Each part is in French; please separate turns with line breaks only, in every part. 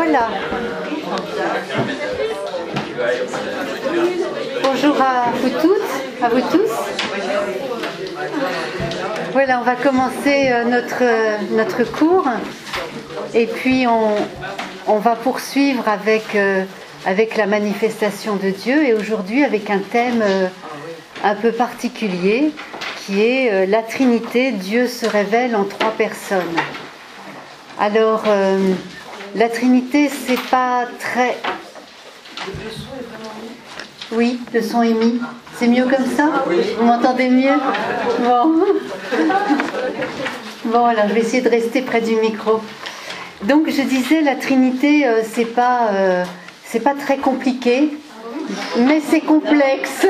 Voilà. Bonjour à vous toutes, à vous tous. Voilà, on va commencer notre cours. Et puis on va poursuivre avec la manifestation de Dieu. Et aujourd'hui avec un thème un peu particulier qui est la Trinité. Dieu se révèle en 3 personnes. Alors, la Trinité, c'est pas très... Oui, le son est mis. C'est mieux comme ça? Vous m'entendez mieux? Bon. Bon, alors je vais essayer de rester près du micro. Donc, je disais, la Trinité, c'est pas très compliqué, mais c'est complexe.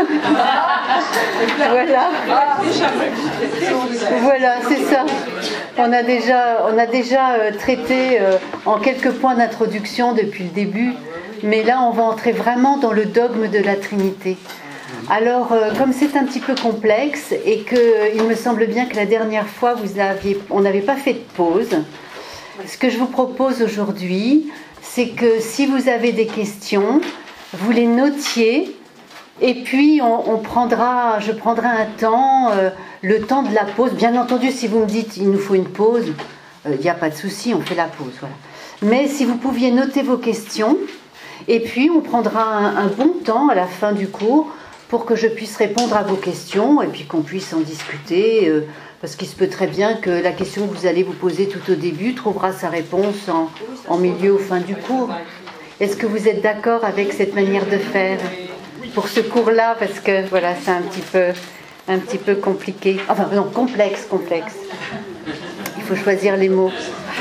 Voilà, c'est ça. On a déjà traité en quelques points d'introduction depuis le début, mais là on va entrer vraiment dans le dogme de la Trinité. Alors, comme c'est un petit peu complexe et qu'il me semble bien que la dernière fois on n'avait pas fait de pause, ce que je vous propose aujourd'hui, c'est que si vous avez des questions, vous les notiez. Et puis, je prendrai un temps, le temps de la pause. Bien entendu, si vous me dites il nous faut une pause, il n'y a pas de souci, on fait la pause. Voilà. Mais si vous pouviez noter vos questions, et puis on prendra un bon temps à la fin du cours pour que je puisse répondre à vos questions et puis qu'on puisse en discuter. Parce qu'il se peut très bien que la question que vous allez vous poser tout au début trouvera sa réponse en milieu ou fin du cours. Est-ce que vous êtes d'accord avec cette manière de faire pour ce cours-là, parce que voilà, c'est un petit peu compliqué. Enfin, non, complexe. Il faut choisir les mots.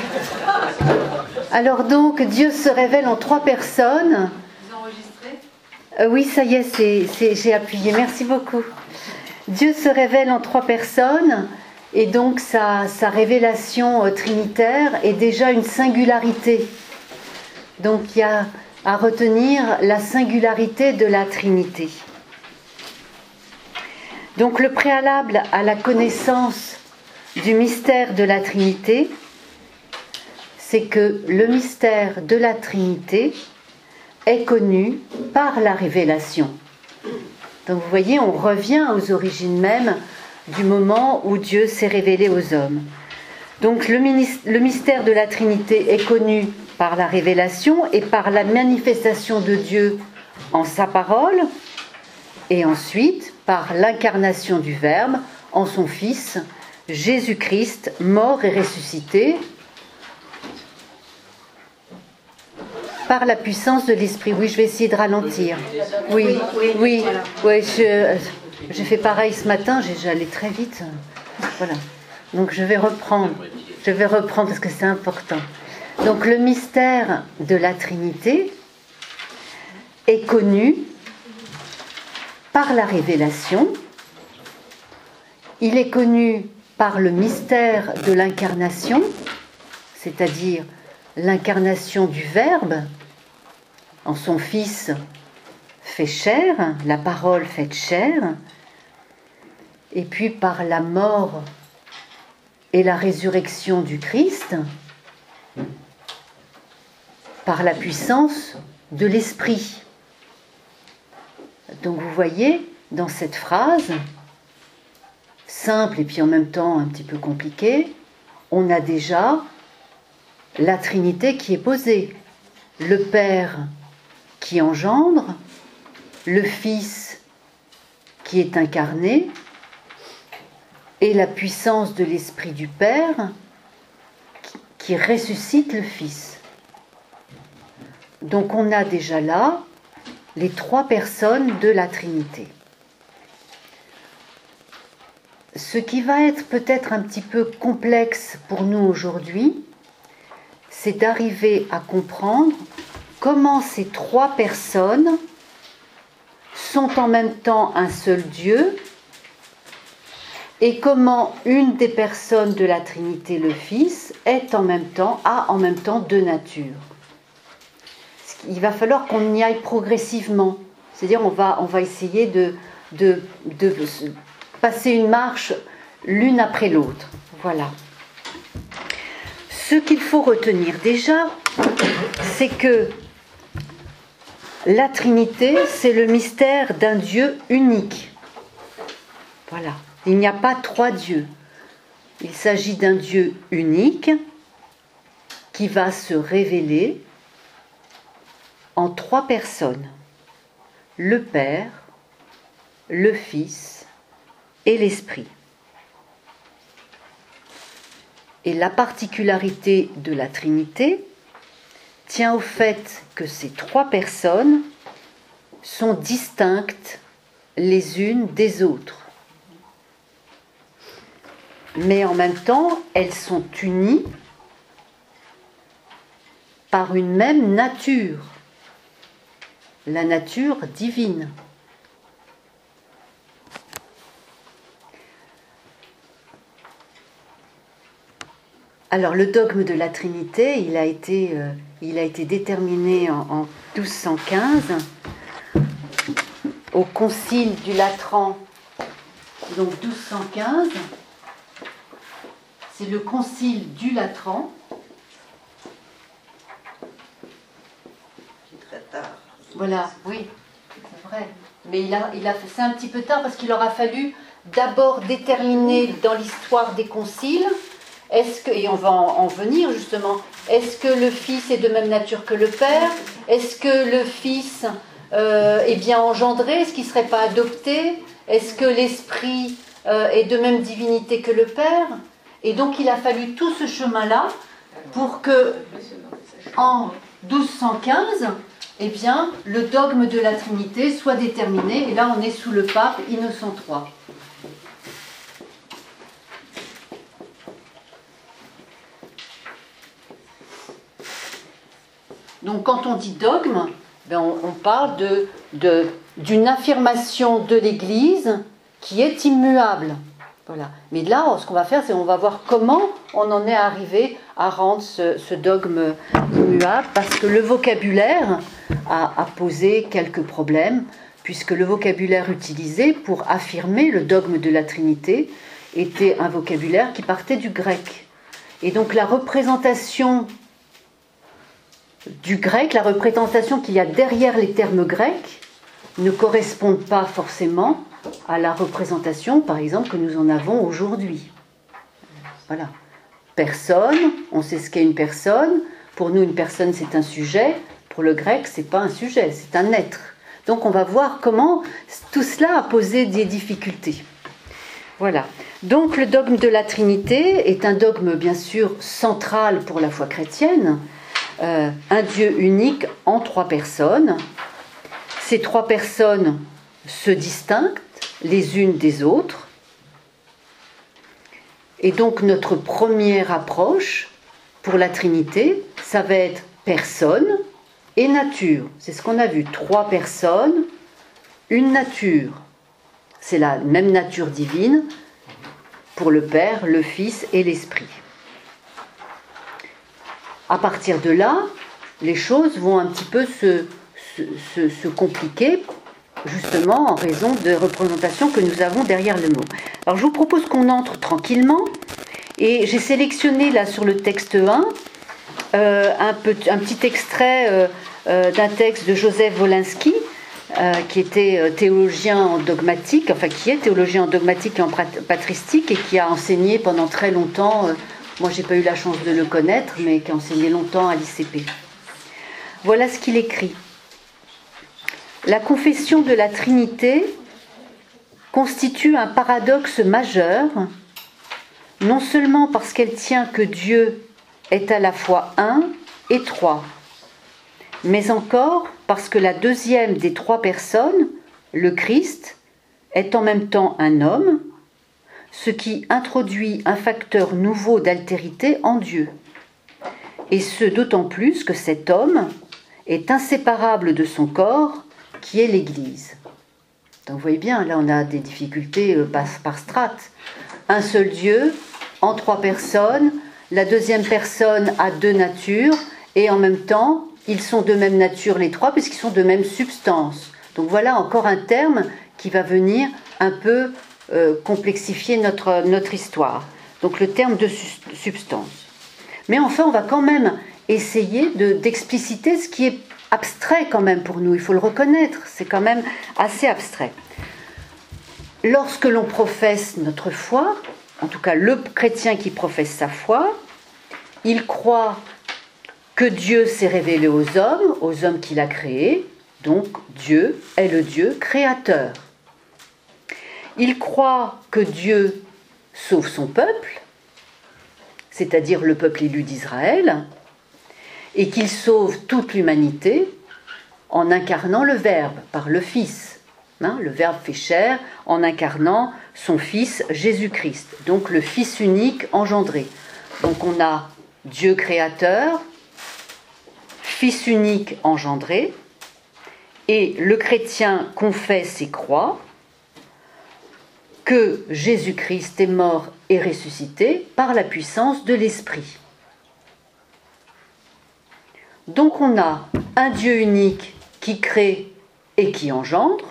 Alors donc, Dieu se révèle en 3 personnes. Vous enregistrez ? Oui, ça y est, j'ai appuyé. Merci beaucoup. Dieu se révèle en 3 personnes, et donc sa révélation trinitaire est déjà une singularité. Donc il y a à retenir la singularité de la Trinité. Donc le préalable à la connaissance du mystère de la Trinité, c'est que le mystère de la Trinité est connu par la révélation. Donc vous voyez, on revient aux origines mêmes du moment où Dieu s'est révélé aux hommes. Donc le mystère de la Trinité est connu par la révélation et par la manifestation de Dieu en sa parole, et ensuite par l'incarnation du Verbe en son Fils, Jésus-Christ, mort et ressuscité, par la puissance de l'Esprit. Oui, je vais essayer de ralentir. Oui, j'ai fait pareil ce matin, j'allais très vite. Voilà. Donc je vais reprendre parce que c'est important. Donc le mystère de la Trinité est connu par la révélation. Il est connu par le mystère de l'incarnation, c'est-à-dire l'incarnation du Verbe en son Fils fait chair, la parole faite chair, et puis par la mort et la résurrection du Christ, par la puissance de l'Esprit. Donc vous voyez, dans cette phrase, simple et puis en même temps un petit peu compliquée, on a déjà la Trinité qui est posée. Le Père qui engendre, le Fils qui est incarné, et la puissance de l'Esprit du Père qui ressuscite le Fils. Donc on a déjà là les 3 personnes de la Trinité. Ce qui va être peut-être un petit peu complexe pour nous aujourd'hui, c'est d'arriver à comprendre comment ces 3 personnes sont en même temps un seul Dieu et comment une des personnes de la Trinité, le Fils, a en même temps 2 natures. Il va falloir qu'on y aille progressivement. C'est-à-dire on va essayer de passer une marche l'une après l'autre. Voilà. ce qu'il faut retenir déjà, c'est que la Trinité, c'est le mystère d'un Dieu unique. Voilà, il n'y a pas trois dieux. Il s'agit d'un Dieu unique qui va se révéler en trois personnes. Le Père, le Fils et l'Esprit. Et la particularité de la Trinité tient au fait que ces trois personnes sont distinctes les unes des autres. Mais en même temps, elles sont unies par une même nature, la nature divine. Alors le dogme de la Trinité, il a été déterminé en 1215 au Concile du Latran. Donc 1215, c'est le Concile du Latran.
C'est très tard.
Voilà, oui, c'est vrai. Mais c'est un petit peu tard parce qu'il aura fallu d'abord déterminer dans l'histoire des conciles. Et on va en venir justement, est-ce que le Fils est de même nature que le Père? Est-ce que le Fils est bien engendré? Est-ce qu'il ne serait pas adopté? Est-ce que l'Esprit est de même divinité que le Père? Et donc il a fallu tout ce chemin-là pour que, en 1215, eh bien, le dogme de la Trinité soit déterminé. Et là, on est sous le pape Innocent III. Donc quand on dit dogme, on parle d'une affirmation de l'Église qui est immuable. Voilà. Mais là, ce qu'on va faire, c'est qu'on va voir comment on en est arrivé à rendre ce dogme immuable, parce que le vocabulaire a posé quelques problèmes, puisque le vocabulaire utilisé pour affirmer le dogme de la Trinité était un vocabulaire qui partait du grec. Et donc la représentation du grec, la représentation qu'il y a derrière les termes grecs, ne correspondent pas forcément à la représentation, par exemple, que nous en avons aujourd'hui. Voilà. Personne, on sait ce qu'est une personne. Pour nous, une personne, c'est un sujet. Pour le grec, c'est pas un sujet, c'est un être. Donc, on va voir comment tout cela a posé des difficultés. Voilà. Donc, le dogme de la Trinité est un dogme, bien sûr, central pour la foi chrétienne. Un Dieu unique en trois personnes. Ces trois personnes se distinguent les unes des autres. Et donc notre première approche pour la Trinité, ça va être personne et nature. C'est ce qu'on a vu. Trois personnes, une nature. C'est la même nature divine pour le Père, le Fils et l'Esprit. À partir de là, les choses vont un petit peu se compliquer, justement en raison de représentations que nous avons derrière le mot. Alors je vous propose qu'on entre tranquillement, et j'ai sélectionné là sur le texte 1 un petit extrait d'un texte de Joseph Wolinski, qui était théologien en dogmatique, enfin qui est théologien en dogmatique et en patristique, et qui a enseigné pendant très longtemps. Moi, j'ai pas eu la chance de le connaître, mais qui a enseigné longtemps à l'ICP. Voilà ce qu'il écrit. La confession de la Trinité constitue un paradoxe majeur, non seulement parce qu'elle tient que Dieu est à la fois un et trois, mais encore parce que la deuxième des trois personnes, le Christ, est en même temps un homme, ce qui introduit un facteur nouveau d'altérité en Dieu. Et ce d'autant plus que cet homme est inséparable de son corps, qui est l'Église. Donc vous voyez bien, là on a des difficultés par strates. Un seul Dieu, en trois personnes, la deuxième personne a deux natures, et en même temps, ils sont de même nature les trois, puisqu'ils sont de même substance. Donc voilà encore un terme qui va venir un peu complexifier notre histoire. Donc le terme de substance. Mais enfin, on va quand même essayer d'expliciter ce qui est abstrait quand même pour nous, il faut le reconnaître, c'est quand même assez abstrait. Lorsque l'on professe notre foi, en tout cas le chrétien qui professe sa foi, il croit que Dieu s'est révélé aux hommes qu'il a créés, donc Dieu est le Dieu créateur. Il croit que Dieu sauve son peuple, c'est-à-dire le peuple élu d'Israël, et qu'il sauve toute l'humanité en incarnant le Verbe par le Fils. Le Verbe fait chair en incarnant son Fils Jésus-Christ, donc le Fils unique engendré. Donc on a Dieu créateur, Fils unique engendré, et le chrétien confesse et croit que Jésus-Christ est mort et ressuscité par la puissance de l'Esprit. Donc on a un Dieu unique qui crée et qui engendre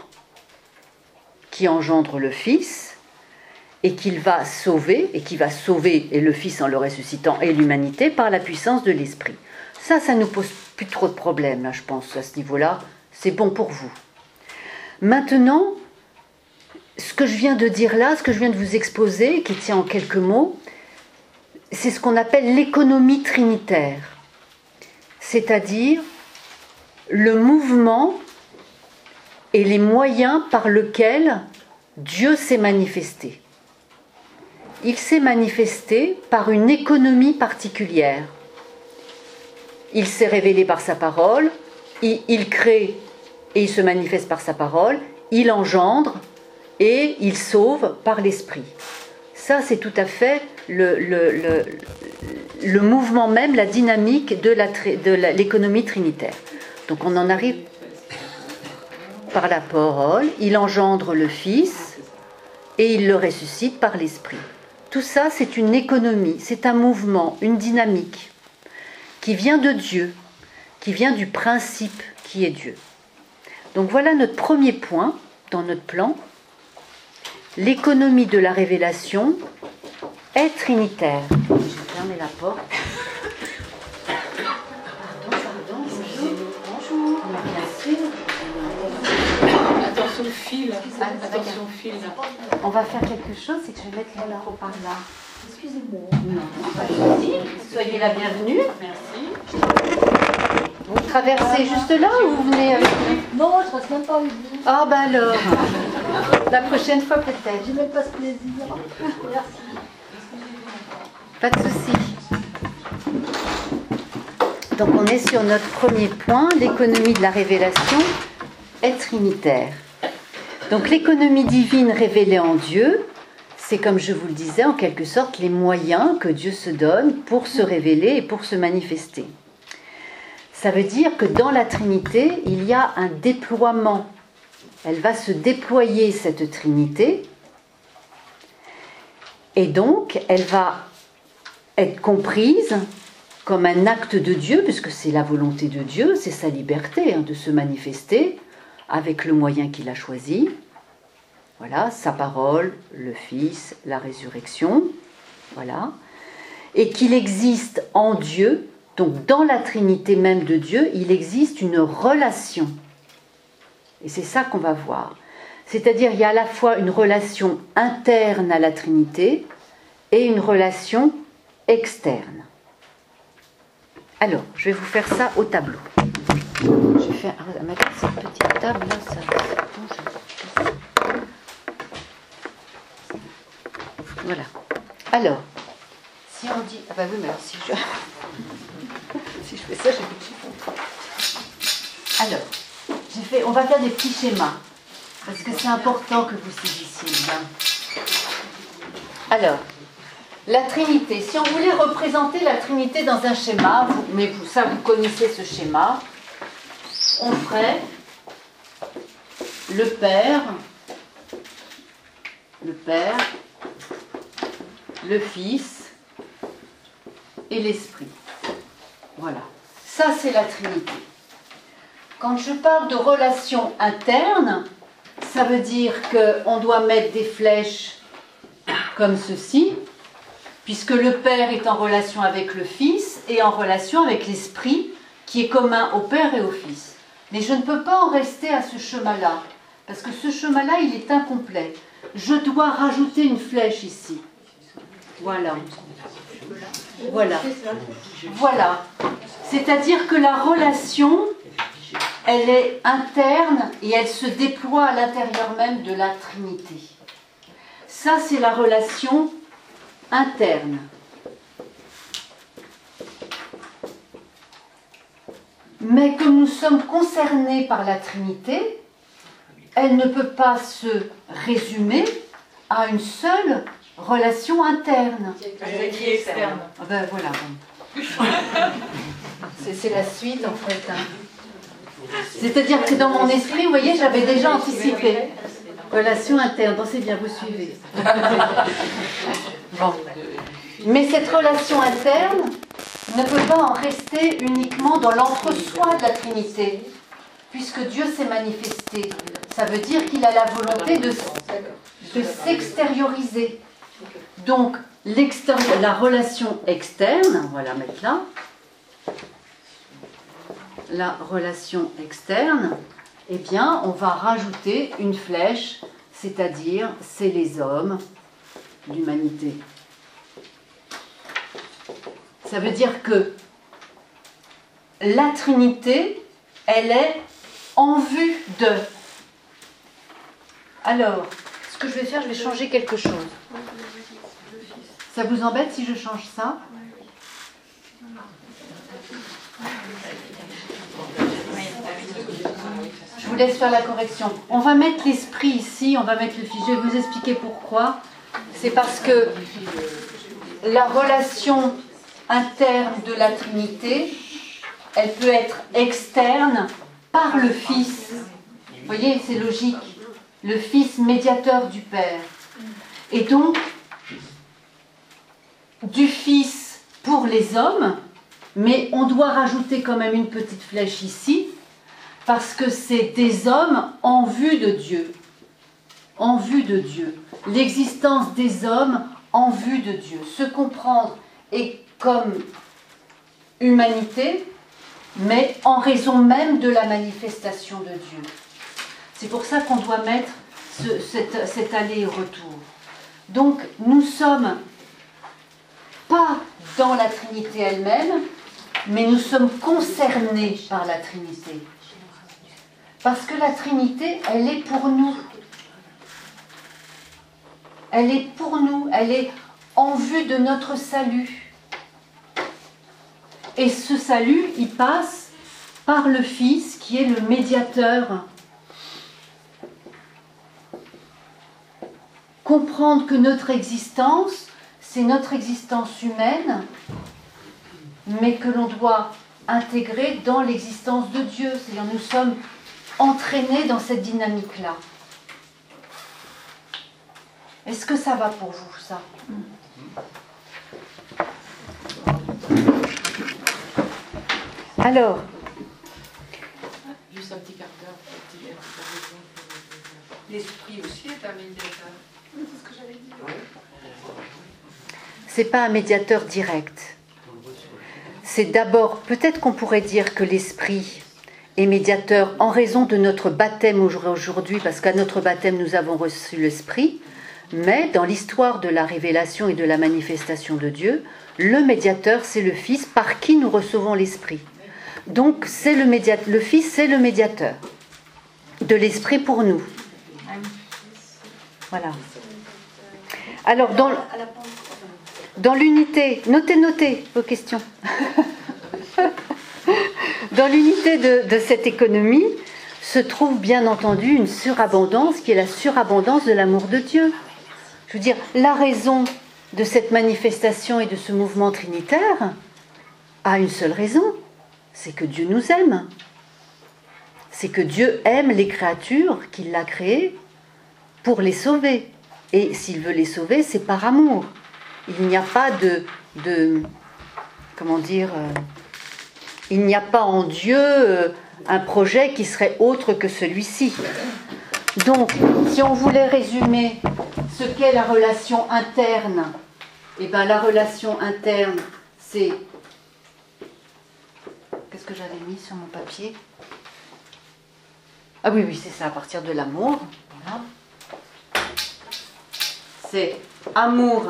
le Fils, et qu'il va sauver, et qui va sauver et le Fils en le ressuscitant et l'humanité par la puissance de l'Esprit. Ça ne nous pose plus trop de problèmes, là, je pense, à ce niveau-là. C'est bon pour vous. Maintenant, ce que je viens de dire là, ce que je viens de vous exposer, qui tient en quelques mots, c'est ce qu'on appelle l'économie trinitaire. C'est-à-dire le mouvement et les moyens par lesquels Dieu s'est manifesté. Il s'est manifesté par une économie particulière. Il s'est révélé par sa parole, il crée et il se manifeste par sa parole, il engendre et il sauve par l'esprit. Ça, c'est tout à fait le mouvement même, la dynamique de l'économie trinitaire. Donc on en arrive par la parole, il engendre le Fils et il le ressuscite par l'Esprit. Tout ça, c'est une économie, c'est un mouvement, une dynamique qui vient de Dieu, qui vient du principe qui est Dieu. Donc voilà notre premier point dans notre plan. L'économie de la révélation est trinitaire. Je vais fermer la porte. Pardon, bonjour. Bien sûr.
Attention au fil. Attention au fil.
On va faire quelque chose, c'est que je vais mettre le micro par là.
Excusez-moi.
Non, pas de souci. Soyez la bienvenue.
Merci.
Vous traversez juste là ou vous venez avec nous?
Non, je reste même pas avec vous.
Ah bah alors, la prochaine fois peut-être.
J'ai même pas ce plaisir. Merci.
Pas de souci. Donc on est sur notre premier point, l'économie de la révélation est trinitaire. Donc l'économie divine révélée en Dieu, c'est comme je vous le disais, en quelque sorte les moyens que Dieu se donne pour se révéler et pour se manifester. Ça veut dire que dans la Trinité, il y a un déploiement. Elle va se déployer, cette Trinité, et donc elle va être comprise comme un acte de Dieu, puisque c'est la volonté de Dieu, c'est sa liberté de se manifester avec le moyen qu'il a choisi. Voilà, sa parole, le Fils, la résurrection, voilà. Et qu'il existe en Dieu, donc dans la Trinité même de Dieu, il existe une relation. Et c'est ça qu'on va voir. C'est-à-dire, il y a à la fois une relation interne à la Trinité et une relation externe. Alors, je vais vous faire ça au tableau. Je vais faire mettre cette petite table là, ça bouge. Voilà. Alors, si on dit... Ah bah oui, mais alors si je... si je fais ça, j'ai plus de chiffon. Alors, on va faire des petits schémas, parce que c'est important que vous saisissiez bien. Alors, la Trinité. Si on voulait représenter la Trinité dans un schéma, vous connaissez ce schéma, on ferait le Père, le Fils et l'Esprit. Voilà. Ça, c'est la Trinité. Quand je parle de relation interne, ça veut dire qu'on doit mettre des flèches comme ceci, puisque le Père est en relation avec le Fils, est en relation avec l'Esprit qui est commun au Père et au Fils. Mais je ne peux pas en rester à ce chemin-là, parce que ce chemin-là, il est incomplet. Je dois rajouter une flèche ici. Voilà. Voilà. Voilà. C'est-à-dire que la relation, elle est interne et elle se déploie à l'intérieur même de la Trinité. Ça, c'est la relation interne. Mais comme nous sommes concernés par la Trinité, elle ne peut pas se résumer à une seule relation interne.
Qui est externe.
Ah ben voilà. C'est la suite en fait. Hein. C'est-à-dire que dans mon esprit, vous voyez, j'avais déjà anticipé. Relation interne, bon, c'est bien, vous suivez. Bon. Mais cette relation interne ne peut pas en rester uniquement dans l'entre-soi de la Trinité, puisque Dieu s'est manifesté. Ça veut dire qu'il a la volonté de s'extérioriser. Donc, la relation externe, on va la mettre là, la relation externe, eh bien, on va rajouter une flèche, c'est-à-dire, c'est les hommes, l'humanité. Ça veut dire que la Trinité, elle est en vue de. Alors, ce que je vais faire, je vais changer quelque chose. Ça vous embête si je change ça ? Je vous laisse faire la correction. On va mettre l'esprit ici, on va mettre le fils. Je vais vous expliquer pourquoi. C'est parce que la relation interne de la Trinité, elle peut être externe par le Fils. Vous voyez, c'est logique. Le Fils médiateur du Père. Et donc, du Fils pour les hommes, mais on doit rajouter quand même une petite flèche ici, parce que c'est des hommes en vue de Dieu. En vue de Dieu. L'existence des hommes en vue de Dieu. Se comprendre et comme humanité, mais en raison même de la manifestation de Dieu. C'est pour ça qu'on doit mettre cet aller-retour. Donc, nous sommes pas dans la Trinité elle-même, mais nous sommes concernés par la Trinité. Parce que la Trinité, elle est pour nous. Elle est pour nous, elle est en vue de notre salut. Et ce salut, il passe par le Fils qui est le médiateur. Comprendre que notre existence, c'est notre existence humaine, mais que l'on doit intégrer dans l'existence de Dieu. C'est-à-dire nous sommes entraînés dans cette dynamique-là. Est-ce que ça va pour vous, ça ? Alors,
juste un petit quart d'heure. L'esprit aussi est un médiateur.
C'est ce que j'avais dit.
c'est pas un médiateur direct. C'est d'abord, peut-être qu'on pourrait dire que l'esprit est médiateur en raison de notre baptême aujourd'hui, parce qu'à notre baptême nous avons reçu l'esprit, mais dans l'histoire de la révélation et de la manifestation de Dieu, le médiateur c'est le Fils par qui nous recevons l'esprit. Donc c'est le Fils c'est le médiateur de l'esprit pour nous. Voilà. Alors dans l'unité, notez vos questions. Dans l'unité de cette économie se trouve bien entendu une surabondance qui est la surabondance de l'amour de Dieu. Je veux dire, la raison de cette manifestation et de ce mouvement trinitaire a une seule raison, c'est que Dieu nous aime. C'est que Dieu aime les créatures qu'il a créées pour les sauver. Et s'il veut les sauver, c'est par amour. Il n'y a pas il n'y a pas en Dieu un projet qui serait autre que celui-ci. Donc, si on voulait résumer ce qu'est la relation interne, eh bien la relation interne, c'est que j'avais mis sur mon papier? Ah oui, oui, c'est ça, à partir de l'amour. Voilà. C'est amour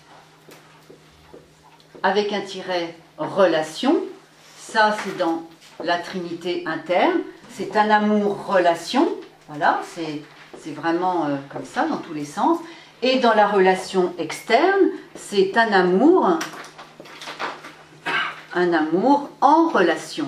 avec un tiret relation. Ça, c'est dans la Trinité interne. C'est un amour-relation. Voilà, c'est vraiment comme ça, dans tous les sens. Et dans la relation externe, c'est un amour en relation.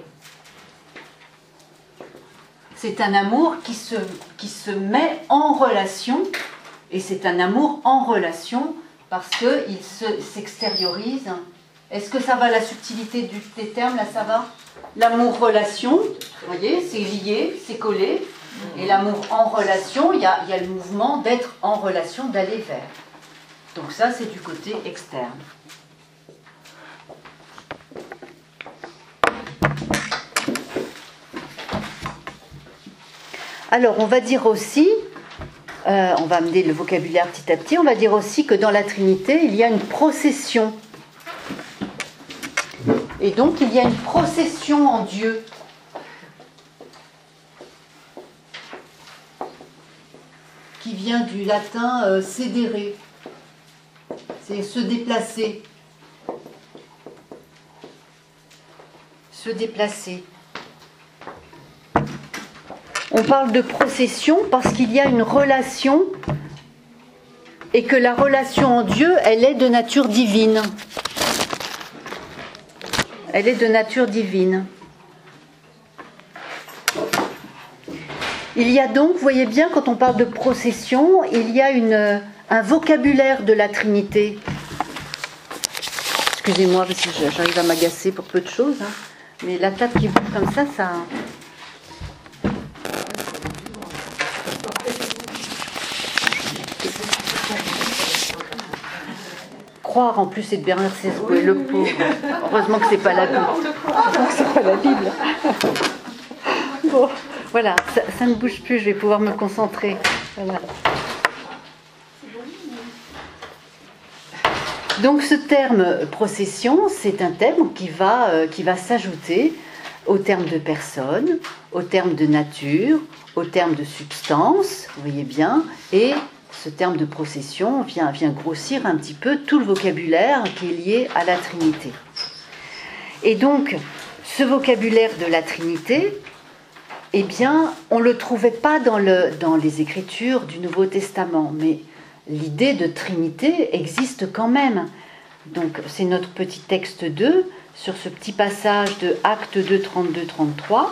C'est un amour qui se met en relation, et c'est un amour en relation parce qu'il s'extériorise. Est-ce que ça va, la subtilité des termes, là ça va? L'amour-relation, vous voyez, c'est lié, c'est collé. Et l'amour en relation, il y a le mouvement d'être en relation, d'aller vers. Donc ça, c'est du côté externe. Alors, on va dire aussi, on va amener le vocabulaire petit à petit, on va dire aussi que dans la Trinité, il y a une procession. Et donc, il y a une procession en Dieu. Qui vient du latin sedere. C'est se déplacer. Se déplacer. On parle de procession parce qu'il y a une relation et que la relation en Dieu, elle est de nature divine. Elle est de nature divine. Il y a donc, vous voyez bien, quand on parle de procession, il y a un vocabulaire de la Trinité. Excusez-moi, parce que j'arrive à m'agacer pour peu de choses, hein. Mais la table qui bouge comme ça. Croire en plus c'est de Bernard Sesboué, le pauvre. Heureusement que c'est pas la Bible. Heureusement que c'est pas la Bible. Bon, voilà, ça ne bouge plus, je vais pouvoir me concentrer. Voilà. Donc ce terme procession, c'est un terme qui va s'ajouter au terme de personne, au terme de nature, au terme de substance, vous voyez bien, et ce terme de procession vient grossir un petit peu tout le vocabulaire qui est lié à la Trinité. Et donc, ce vocabulaire de la Trinité, eh bien, on ne le trouvait pas dans les Écritures du Nouveau Testament, mais l'idée de Trinité existe quand même. Donc, c'est notre petit texte 2, sur ce petit passage de Actes 2, 32-33,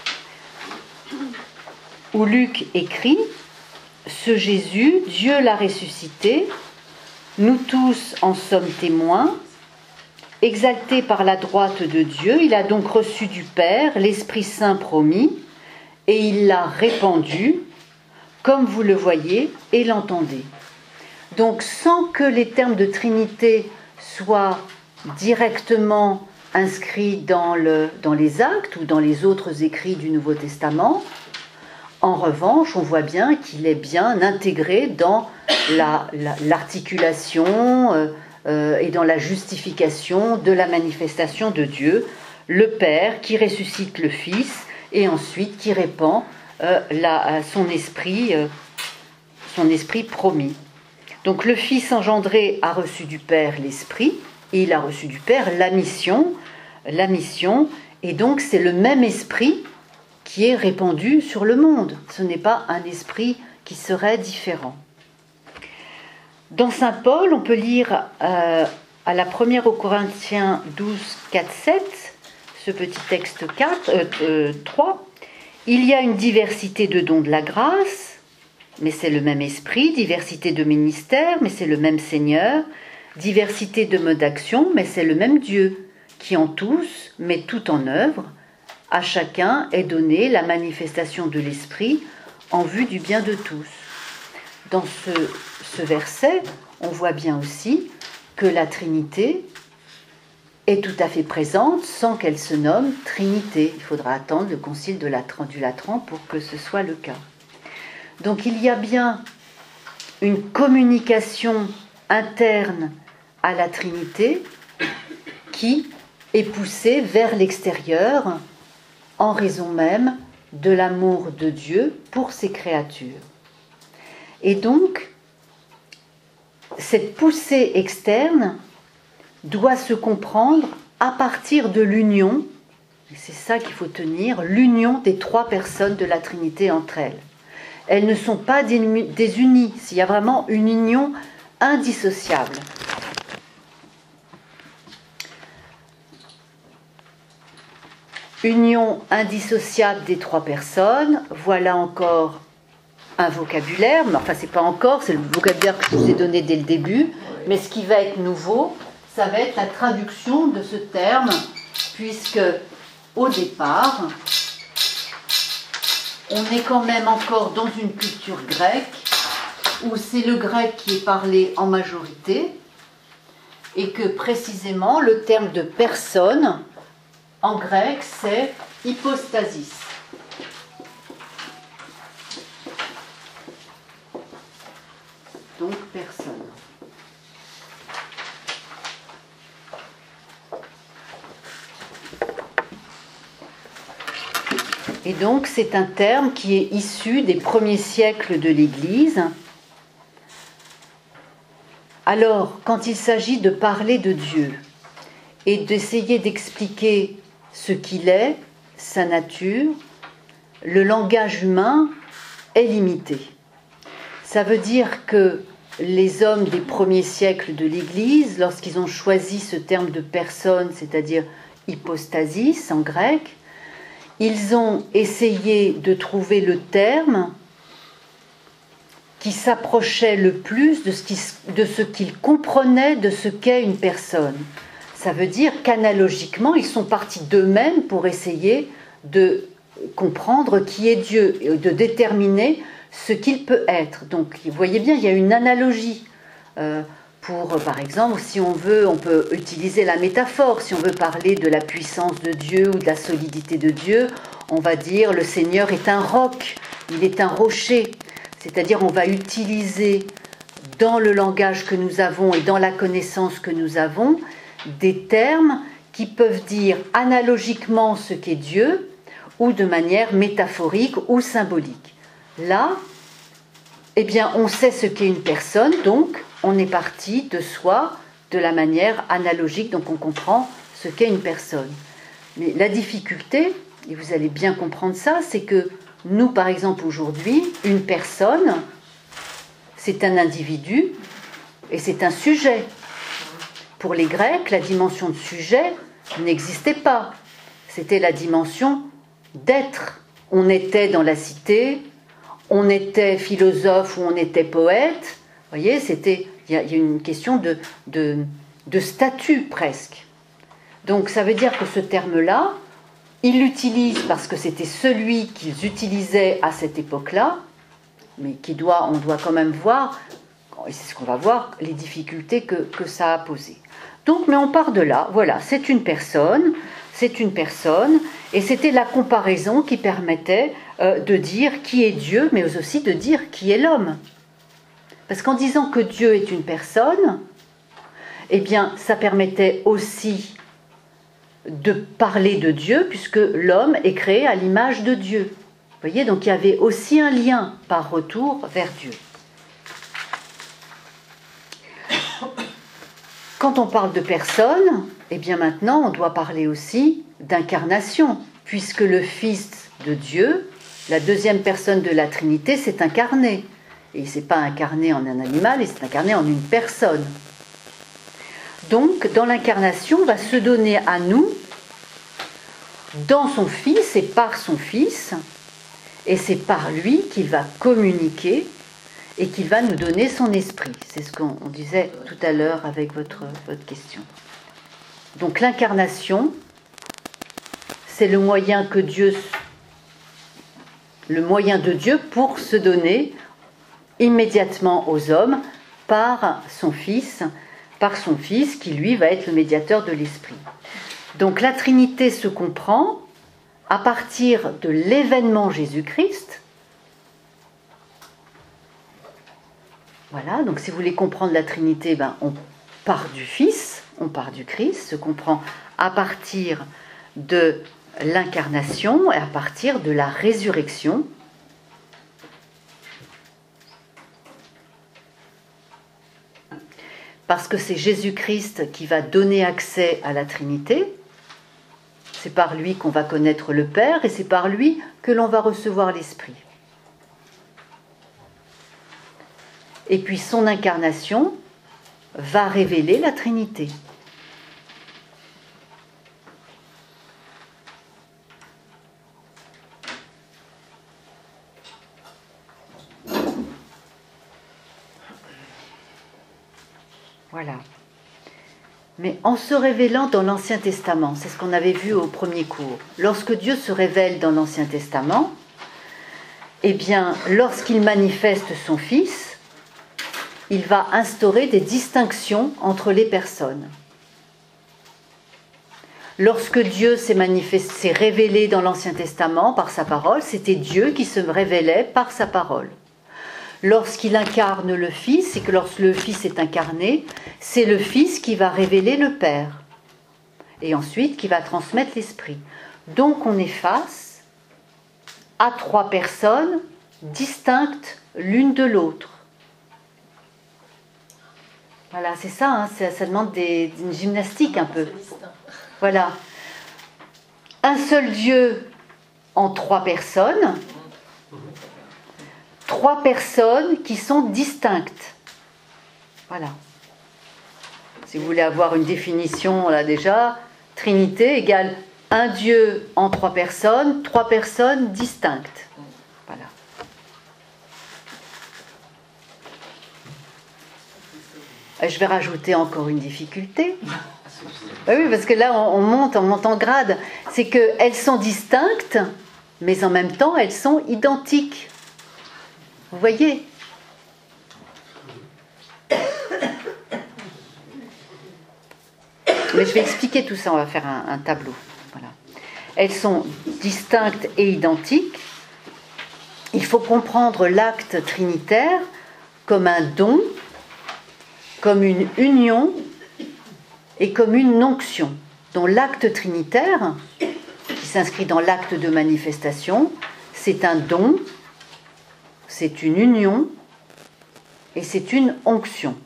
où Luc écrit « Ce Jésus, Dieu l'a ressuscité, nous tous en sommes témoins. Exalté par la droite de Dieu, il a donc reçu du Père l'Esprit Saint promis, et il l'a répandu, comme vous le voyez et l'entendez. » Donc, sans que les termes de Trinité soient directement inscrits dans les actes ou dans les autres écrits du Nouveau Testament, en revanche, on voit bien qu'il est bien intégré dans l'articulation et dans la justification de la manifestation de Dieu, le Père qui ressuscite le Fils et ensuite qui répand son esprit promis. Donc le Fils engendré a reçu du Père l'Esprit, et il a reçu du Père la mission, et donc c'est le même esprit qui est répandu sur le monde. Ce n'est pas un esprit qui serait différent. Dans Saint Paul, on peut lire à la première aux Corinthiens 12, 4, 7, ce petit texte 3, il y a une diversité de dons de la grâce, mais c'est le même esprit, diversité de ministères, mais c'est le même Seigneur, diversité de modes d'action, mais c'est le même Dieu, qui en tous met tout en œuvre. À chacun est donnée la manifestation de l'esprit en vue du bien de tous. Dans ce verset, on voit bien aussi que la Trinité est tout à fait présente sans qu'elle se nomme Trinité. Il faudra attendre le concile du Latran pour que ce soit le cas. Donc il y a bien une communication interne à la Trinité qui est poussé vers l'extérieur en raison même de l'amour de Dieu pour ses créatures. Et donc, cette poussée externe doit se comprendre à partir de l'union, et c'est ça qu'il faut tenir, l'union des trois personnes de la Trinité entre elles. Elles ne sont pas désunies, il y a vraiment une union indissociable. Union indissociable des trois personnes, voilà encore un vocabulaire, mais enfin c'est pas encore, c'est le vocabulaire que je vous ai donné dès le début, mais ce qui va être nouveau, ça va être la traduction de ce terme, puisque au départ, on est quand même encore dans une culture grecque, où c'est le grec qui est parlé en majorité, et que précisément le terme de personne, en grec, c'est hypostasis. Donc, personne. Et donc, c'est un terme qui est issu des premiers siècles de l'Église. Alors, quand il s'agit de parler de Dieu et d'essayer d'expliquer ce qu'il est, sa nature, le langage humain est limité. Ça veut dire que les hommes des premiers siècles de l'Église, lorsqu'ils ont choisi ce terme de personne, c'est-à-dire hypostasis en grec, ils ont essayé de trouver le terme qui s'approchait le plus de ce qu'ils comprenaient de ce qu'est une personne. Ça veut dire qu'analogiquement, ils sont partis d'eux-mêmes pour essayer de comprendre qui est Dieu et de déterminer ce qu'il peut être. Donc, vous voyez bien, il y a une analogie. Par exemple, si on veut, on peut utiliser la métaphore. Si on veut parler de la puissance de Dieu ou de la solidité de Dieu, on va dire le Seigneur est un roc, il est un rocher. C'est-à-dire, on va utiliser dans le langage que nous avons et dans la connaissance que nous avons des termes qui peuvent dire analogiquement ce qu'est Dieu ou de manière métaphorique ou symbolique. Là, eh bien, on sait ce qu'est une personne, donc on est parti de soi de la manière analogique, donc on comprend ce qu'est une personne. Mais la difficulté, et vous allez bien comprendre ça, c'est que nous, par exemple, aujourd'hui, une personne, c'est un individu et c'est un sujet. Pour les Grecs, la dimension de sujet n'existait pas. C'était la dimension d'être. On était dans la cité, on était philosophe ou on était poète. Vous voyez, il y a une question de statut presque. Donc ça veut dire que ce terme-là, ils l'utilisent parce que c'était celui qu'ils utilisaient à cette époque-là, mais on doit quand même voir, et c'est ce qu'on va voir, les difficultés que ça a posées. Donc, mais on part de là, voilà, c'est une personne, et c'était la comparaison qui permettait de dire qui est Dieu, mais aussi de dire qui est l'homme. Parce qu'en disant que Dieu est une personne, eh bien, ça permettait aussi de parler de Dieu, puisque l'homme est créé à l'image de Dieu. Vous voyez, donc il y avait aussi un lien par retour vers Dieu. Quand on parle de personne, eh bien maintenant on doit parler aussi d'incarnation, puisque le Fils de Dieu, la deuxième personne de la Trinité, s'est incarné. Et il ne s'est pas incarné en un animal, il s'est incarné en une personne. Donc, dans l'incarnation, va se donner à nous, dans son Fils et par son Fils, et c'est par lui qu'il va communiquer et qu'il va nous donner son esprit. C'est ce qu'on disait tout à l'heure avec votre question. Donc l'incarnation, c'est le moyen de Dieu pour se donner immédiatement aux hommes par son Fils qui lui va être le médiateur de l'esprit. Donc la Trinité se comprend à partir de l'événement Jésus-Christ. Voilà, donc si vous voulez comprendre la Trinité, part du Fils, on part du Christ, se comprend à partir de l'incarnation et à partir de la résurrection. Parce que c'est Jésus-Christ qui va donner accès à la Trinité. C'est par lui qu'on va connaître le Père et c'est par lui que l'on va recevoir l'Esprit. Et puis son incarnation va révéler la Trinité. Voilà. Mais en se révélant dans l'Ancien Testament, c'est ce qu'on avait vu au premier cours, lorsque Dieu se révèle dans l'Ancien Testament, eh bien, lorsqu'il manifeste son Fils, il va instaurer des distinctions entre les personnes. Lorsque Dieu s'est révélé dans l'Ancien Testament par sa parole, c'était Dieu qui se révélait par sa parole. Lorsqu'il incarne le Fils, et que lorsque le Fils est incarné, c'est le Fils qui va révéler le Père, et ensuite qui va transmettre l'Esprit. Donc on est face à trois personnes distinctes l'une de l'autre. Voilà, c'est ça, hein, ça demande une gymnastique un peu. Voilà. Un seul Dieu en trois personnes qui sont distinctes. Voilà. Si vous voulez avoir une définition, là déjà, Trinité égale un Dieu en trois personnes distinctes. Voilà. Je vais rajouter encore une difficulté. Oui, parce que là, on monte en grade. C'est qu'elles sont distinctes, mais en même temps, elles sont identiques. Vous voyez ? Mais je vais expliquer tout ça, on va faire un tableau. Voilà. Elles sont distinctes et identiques. Il faut comprendre l'acte trinitaire comme un don, comme une union et comme une onction. Donc l'acte trinitaire, qui s'inscrit dans l'acte de manifestation, c'est un don, c'est une union et c'est une onction.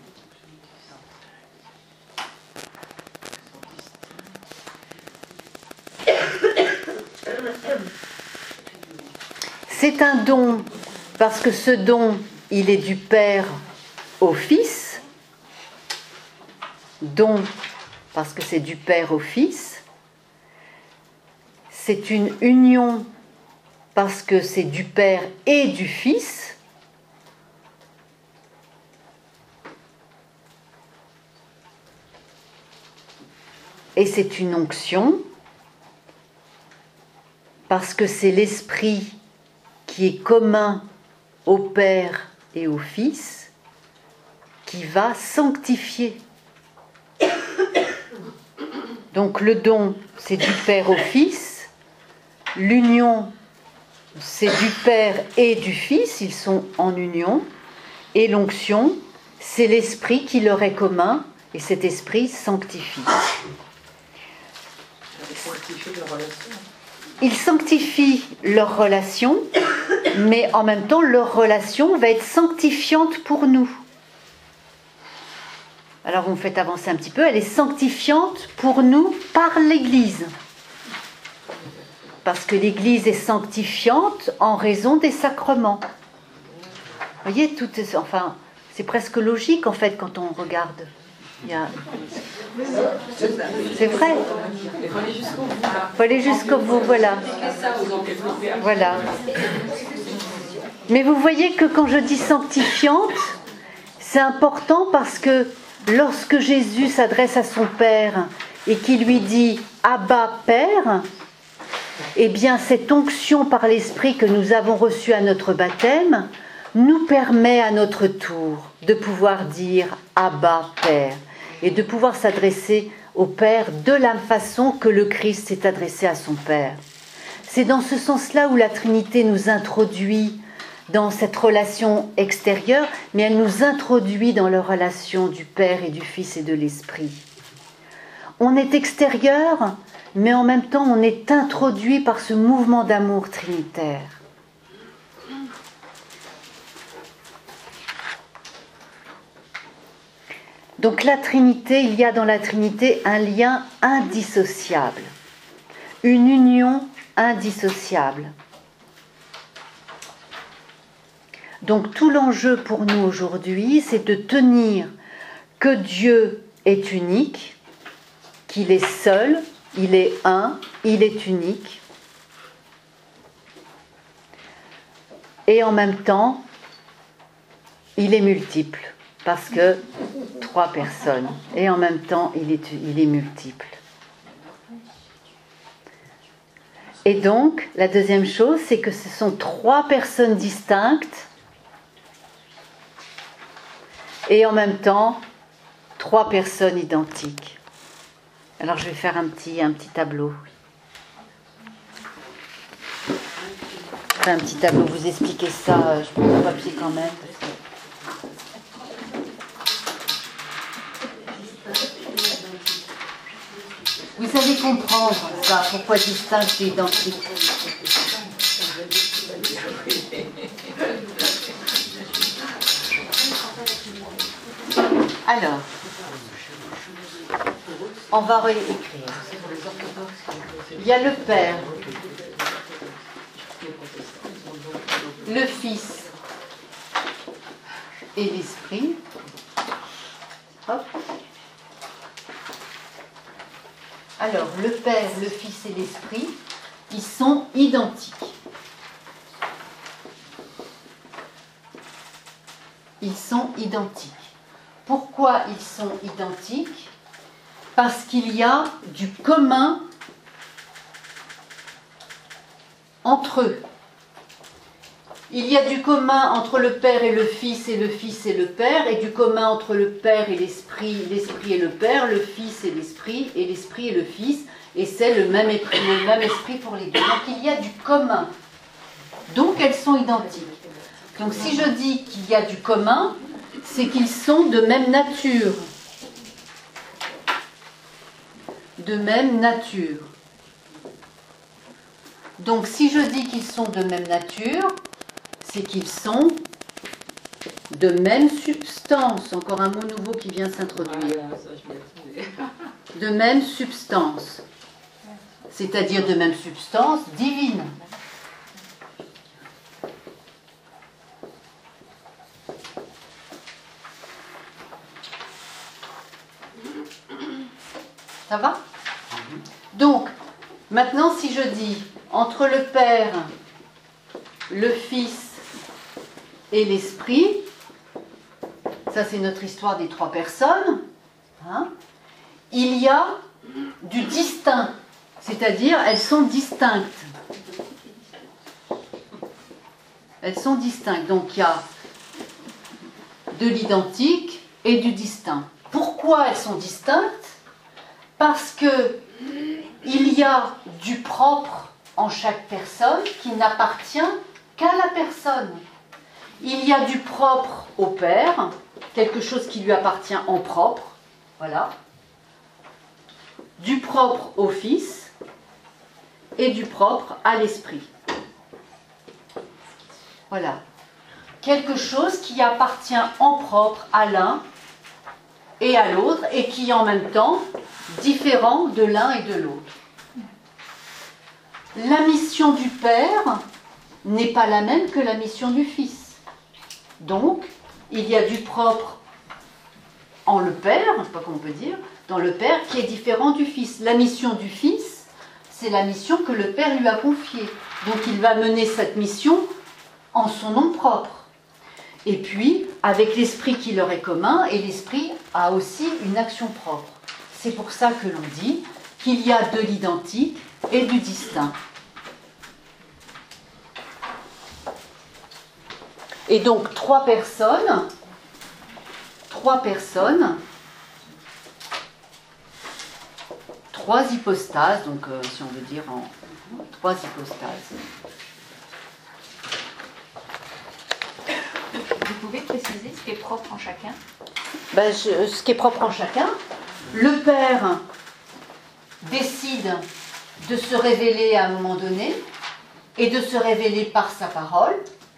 C'est un don parce que ce don, il est du Père au Fils. Don parce que c'est du Père au Fils. C'est une union parce que c'est du Père et du Fils. Et c'est une onction parce que c'est l'Esprit qui est commun au Père et au Fils qui va sanctifier. Donc le don, c'est du Père au Fils. L'union, c'est du Père et du Fils, ils sont en union. Et l'onction, c'est l'Esprit qui leur est commun, et cet Esprit sanctifie. Ils sanctifient leur relation, mais en même temps, leur relation va être sanctifiante pour nous. Alors vous me faites avancer un petit peu, elle est sanctifiante pour nous par l'Église. Parce que l'Église est sanctifiante en raison des sacrements. Vous voyez, c'est presque logique en fait quand on regarde. C'est vrai. Il faut aller jusqu'au bout, voilà. Voilà. Mais vous voyez que quand je dis sanctifiante, c'est important parce que lorsque Jésus s'adresse à son Père et qu'il lui dit « Abba, Père », eh bien cette onction par l'Esprit que nous avons reçue à notre baptême nous permet à notre tour de pouvoir dire « Abba, Père » et de pouvoir s'adresser au Père de la façon que le Christ s'est adressé à son Père. C'est dans ce sens-là où la Trinité nous introduit dans cette relation extérieure, mais elle nous introduit dans la relation du Père et du Fils et de l'Esprit. On est extérieur, mais en même temps on est introduit par ce mouvement d'amour trinitaire. Donc la Trinité, il y a dans la Trinité un lien indissociable, une union indissociable. Donc tout l'enjeu pour nous aujourd'hui, c'est de tenir que Dieu est unique, qu'il est seul, il est un, il est unique. Et en même temps, il est multiple, parce que 3 personnes. Et en même temps, il est multiple. Et donc, la deuxième chose, c'est que ce sont 3 personnes distinctes, et en même temps, 3 personnes identiques. Alors je vais faire un petit tableau. Enfin, un petit tableau, vous expliquez ça, je prends mon papier quand même. Vous allez comprendre ça, pourquoi distinct et identique. Alors, on va réécrire. Il y a le Père, le Fils et l'Esprit. Hop. Alors, le Père, le Fils et l'Esprit, ils sont identiques. Ils sont identiques. Pourquoi ils sont identiques? Parce qu'il y a du commun entre eux. Il y a du commun entre le Père et le Fils et le Père, et du commun entre le Père et l'Esprit et le Père, le Fils et l'Esprit et le Fils, et c'est le même esprit pour les deux. Donc il y a du commun. Donc elles sont identiques. Donc si je dis qu'il y a du commun, c'est qu'ils sont de même nature. De même nature. Donc si je dis qu'ils sont de même nature, c'est qu'ils sont de même substance. Encore un mot nouveau qui vient s'introduire. De même substance. C'est-à-dire de même substance divine. Ça va? Donc, maintenant si je dis entre le Père, le Fils et l'Esprit, ça c'est notre histoire des 3 personnes, hein, il y a du distinct, c'est-à-dire elles sont distinctes. Elles sont distinctes, donc il y a de l'identique et du distinct. Pourquoi elles sont distinctes? Parce que il y a du propre en chaque personne qui n'appartient qu'à la personne. Il y a du propre au Père, quelque chose qui lui appartient en propre, voilà. Du propre au Fils et du propre à l'Esprit. Voilà. Quelque chose qui appartient en propre à l'un et à l'autre et qui est en même temps différent de l'un et de l'autre. La mission du Père n'est pas la même que la mission du Fils. Donc, il y a du propre en le Père, je ne sais pas comment on peut dire, dans le Père qui est différent du Fils. La mission du Fils, c'est la mission que le Père lui a confiée. Donc il va mener cette mission en son nom propre. Et puis, avec l'Esprit qui leur est commun, et l'Esprit a aussi une action propre. C'est pour ça que l'on dit qu'il y a de l'identique et du distinct. Et donc 3 personnes, 3 hypostases, donc si on veut dire en 3 hypostases.
pouvez préciser ce qui est propre en chacun?
Ben, ce qui est propre en chacun, le Père décide de se révéler à un moment donné et de se révéler par sa parole.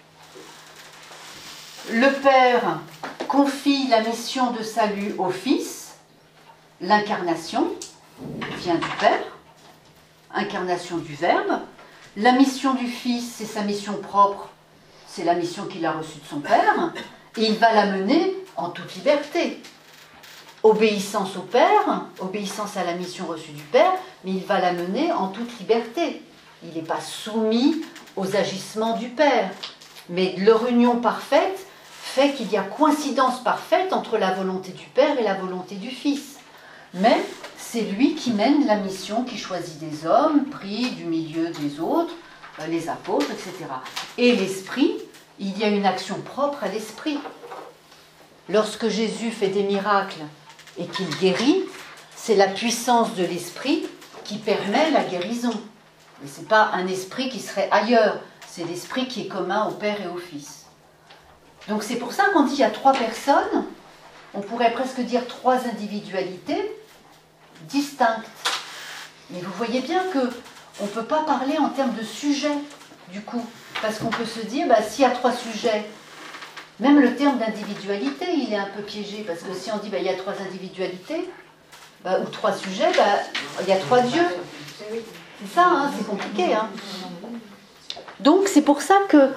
Le Père confie la mission de salut au Fils, l'incarnation vient du Père, incarnation du Verbe. La mission du Fils, c'est sa mission propre, c'est la mission qu'il a reçue de son Père, et il va la mener en toute liberté. Obéissance au Père, obéissance à la mission reçue du Père, mais il va la mener en toute liberté. Il n'est pas soumis aux agissements du Père. Mais leur union parfaite fait qu'il y a coïncidence parfaite entre la volonté du Père et la volonté du Fils. Mais c'est lui qui mène la mission, qui choisit des hommes pris du milieu des autres, les apôtres, etc. Et l'Esprit, il y a une action propre à l'Esprit. Lorsque Jésus fait des miracles et qu'il guérit, c'est la puissance de l'Esprit qui permet la guérison. Mais ce n'est pas un esprit qui serait ailleurs, c'est l'Esprit qui est commun au Père et au Fils. Donc c'est pour ça qu'on dit qu'il y a 3 personnes, on pourrait presque dire 3 individualités distinctes. Mais vous voyez bien qu'on ne peut pas parler en termes de sujet, du coup, parce qu'on peut se dire, bah, s'il y a 3 sujets, même le terme d'individualité, il est un peu piégé, parce que si on dit, bah, il y a 3 individualités, bah, ou 3 sujets, bah, il y a 3 dieux. C'est ça, hein, c'est compliqué. Hein. Donc c'est pour ça que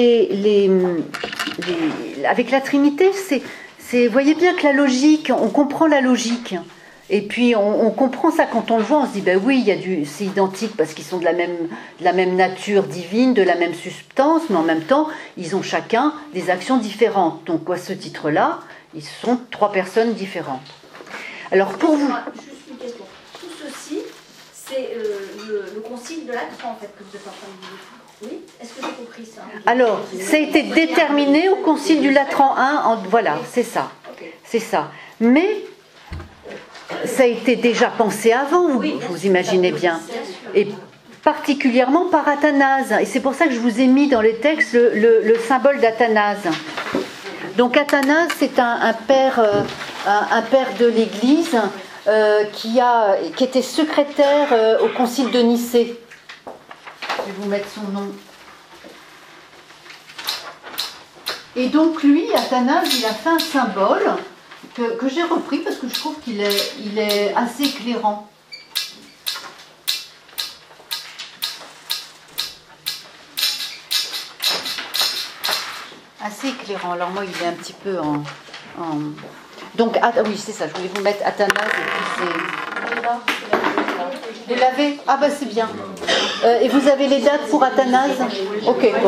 avec la Trinité, vous voyez bien que la logique, on comprend la logique. Et puis on comprend ça quand on le voit, on se dit, ben oui, c'est identique parce qu'ils sont de la même nature divine, de la même substance, mais en même temps, ils ont chacun des actions différentes. Donc à ce titre-là, ils sont 3 personnes différentes. Alors pour vous...
Juste une question. Tout ceci, c'est le concile de Latran, en fait, que vous êtes en train de dire. Oui? Est-ce que j'ai compris ça?
Alors, ça a été déterminé au concile du Latran I, voilà, c'est ça. C'est ça. Mais ça a été déjà pensé avant, vous imaginez bien. Et particulièrement par Athanase. Et c'est pour ça que je vous ai mis dans les textes le symbole d'Athanase. Donc Athanase, c'est un père de l'Église qui était secrétaire au concile de Nicée. Je vais vous mettre son nom. Et donc lui, Athanase, il a fait un symbole que j'ai repris parce que je trouve qu'il est assez éclairant. Assez éclairant. Alors moi, il est un petit peu en... Donc, oui, c'est ça, je voulais vous mettre Athanase et puis c'est... Vous l'avez? Ah bah c'est bien. Et vous avez les dates pour Athanase? Ok, bon.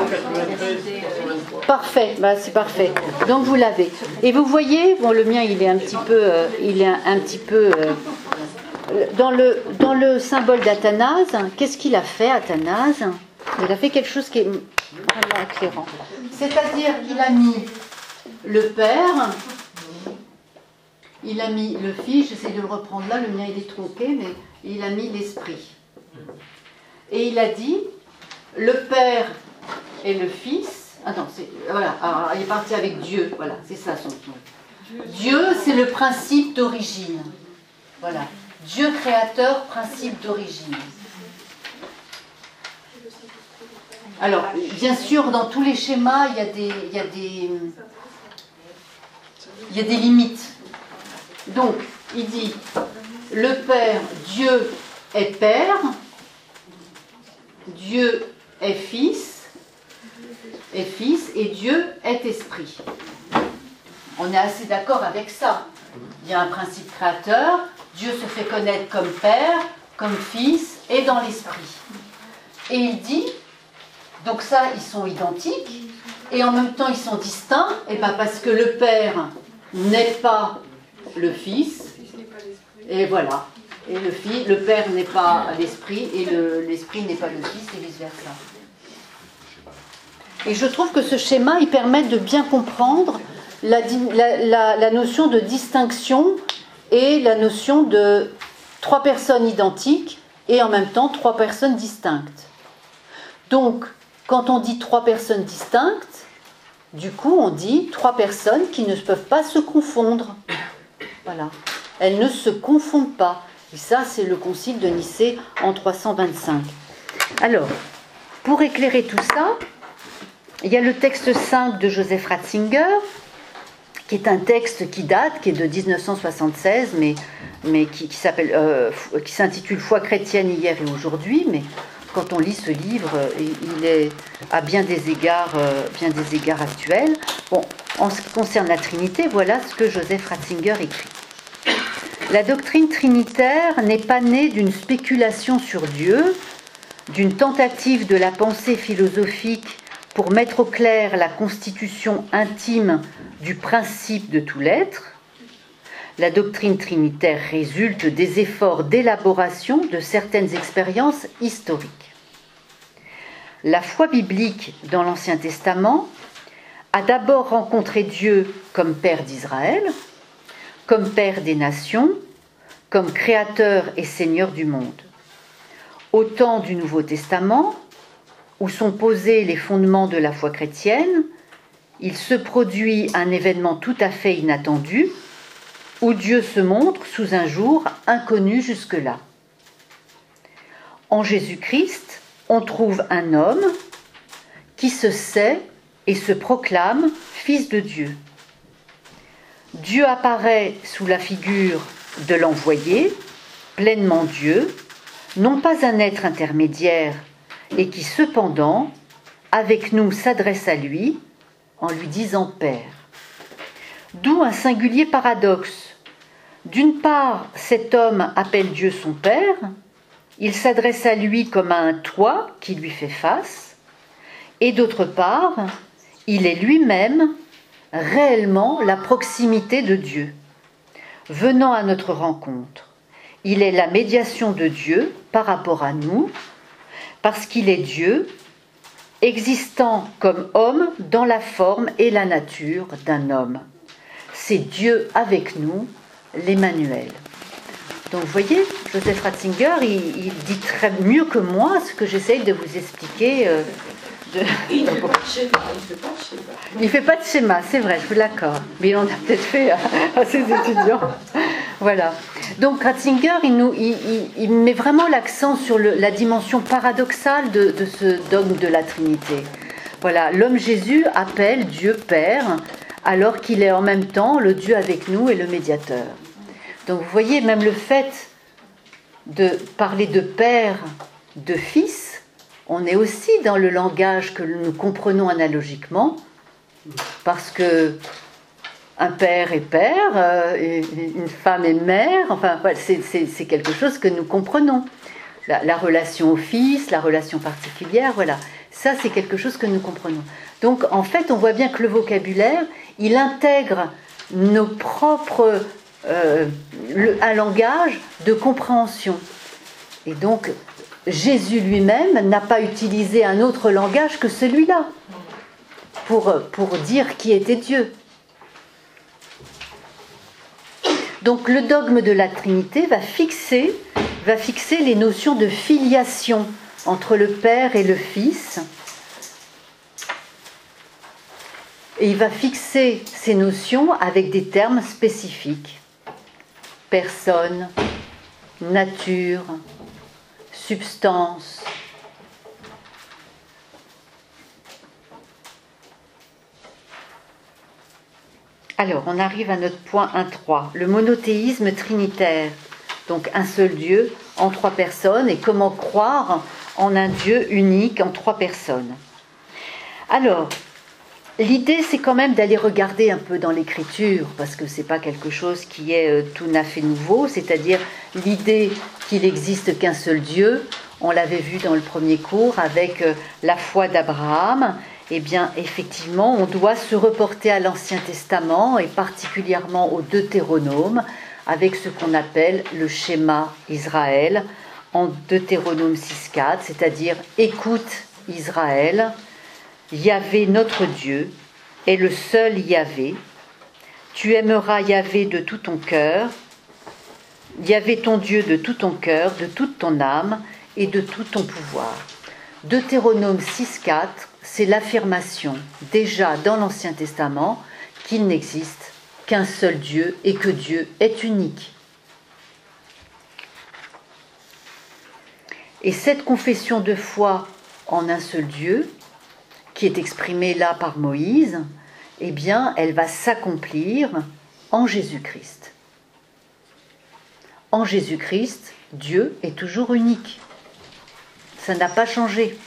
Parfait, bah c'est parfait. Donc vous l'avez. Et vous voyez, bon le mien il est un petit peu, dans le symbole d'Athanase, qu'est-ce qu'il a fait Athanase? Il a fait quelque chose qui est vraiment éclairant. C'est-à-dire qu'il a mis le Père, il a mis le Fils, j'essaie de le reprendre là, le mien il est tronqué, mais il a mis l'Esprit. Et il a dit, le Père et le Fils, voilà, alors, il est parti avec Dieu, voilà, c'est ça son nom. Dieu, c'est le principe d'origine. Voilà, Dieu créateur, principe d'origine. Alors, bien sûr, dans tous les schémas, il y a des limites. Donc, il dit, le Père, Dieu est Père, Dieu est Fils, et Dieu est Esprit. On est assez d'accord avec ça. Il y a un principe créateur, Dieu se fait connaître comme Père, comme Fils et dans l'Esprit. Et il dit, donc ça, ils sont identiques, et en même temps, ils sont distincts, et bien parce que le Père n'est pas le Fils, et voilà. Et le Père n'est pas l'Esprit, et l'Esprit n'est pas le Fils, et vice-versa. Et je trouve que ce schéma, il permet de bien comprendre la notion de distinction et la notion de 3 personnes identiques, et en même temps 3 personnes distinctes. Donc, quand on dit 3 personnes distinctes, Du coup, on dit 3 personnes qui ne peuvent pas se confondre. Voilà. Elles ne se confondent pas. Et ça, c'est le concile de Nicée en 325. Alors, pour éclairer tout ça, il y a le texte 5 de Joseph Ratzinger, qui est un texte qui date, qui est de 1976, mais qui s'intitule Foi chrétienne hier et aujourd'hui. Mais quand on lit ce livre, il est à bien des égards actuel. Bon, en ce qui concerne la Trinité, voilà ce que Joseph Ratzinger écrit. La doctrine trinitaire n'est pas née d'une spéculation sur Dieu, d'une tentative de la pensée philosophique pour mettre au clair la constitution intime du principe de tout l'être. La doctrine trinitaire résulte des efforts d'élaboration de certaines expériences historiques. La foi biblique dans l'Ancien Testament a d'abord rencontré Dieu comme Père d'Israël, comme Père des nations, comme Créateur et Seigneur du monde. Au temps du Nouveau Testament, où sont posés les fondements de la foi chrétienne, il se produit un événement tout à fait inattendu, où Dieu se montre sous un jour inconnu jusque-là. En Jésus-Christ, on trouve un homme qui se sait et se proclame fils de Dieu. Dieu apparaît sous la figure de l'envoyé, pleinement Dieu, non pas un être intermédiaire, et qui cependant, avec nous, s'adresse à lui en lui disant Père. D'où un singulier paradoxe. D'une part, cet homme appelle Dieu son Père, il s'adresse à lui comme à un toit qui lui fait face, et d'autre part, il est lui-même réellement la proximité de Dieu. Venant à notre rencontre, il est la médiation de Dieu par rapport à nous, parce qu'il est Dieu, existant comme homme dans la forme et la nature d'un homme. C'est Dieu avec nous, l'Emmanuel. Donc vous voyez, Joseph Ratzinger, il dit très mieux que moi ce que j'essaye de vous expliquer. Il ne fait pas de schéma, c'est vrai, je vous l'accorde. Mais il en a peut-être fait à ses étudiants. Voilà. Donc Ratzinger, il met vraiment l'accent sur la dimension paradoxale de ce dogme de la Trinité. Voilà, l'homme Jésus appelle Dieu Père, alors qu'il est en même temps le Dieu avec nous et le médiateur. Donc vous voyez, même le fait de parler de Père, de Fils, on est aussi dans le langage que nous comprenons analogiquement, parce que un père est père, une femme est mère, enfin c'est quelque chose que nous comprenons. La relation au fils, la relation particulière, voilà. Ça, c'est quelque chose que nous comprenons. Donc, en fait, on voit bien que le vocabulaire, il intègre nos propres... un langage de compréhension. Et donc, Jésus lui-même n'a pas utilisé un autre langage que celui-là pour dire qui était Dieu. Donc, le dogme de la Trinité va fixer les notions de filiation entre le Père et le Fils. Et il va fixer ces notions avec des termes spécifiques. Personne, nature, substance. Alors, on arrive à notre point 1.3, le monothéisme trinitaire. Donc, un seul Dieu en 3 personnes, et comment croire en un Dieu unique en 3 personnes. Alors, l'idée, c'est quand même d'aller regarder un peu dans l'Écriture, parce que ce n'est pas quelque chose qui est tout à fait nouveau, c'est-à-dire l'idée qu'il n'existe qu'un seul Dieu. On l'avait vu dans le premier cours avec la foi d'Abraham. Eh bien, effectivement, on doit se reporter à l'Ancien Testament, et particulièrement au Deutéronome, avec ce qu'on appelle le schéma Israël, en Deutéronome 6.4, c'est-à-dire « Écoute Israël ». Yahvé, notre Dieu, est le seul Yahvé. Tu aimeras Yahvé de tout ton cœur, Yahvé ton Dieu de tout ton cœur, de toute ton âme et de tout ton pouvoir. Deutéronome 6.4, c'est l'affirmation, déjà dans l'Ancien Testament, qu'il n'existe qu'un seul Dieu et que Dieu est unique. Et cette confession de foi en un seul Dieu, qui est exprimée là par Moïse, eh bien, elle va s'accomplir en Jésus-Christ. En Jésus-Christ, Dieu est toujours unique. Ça n'a pas changé.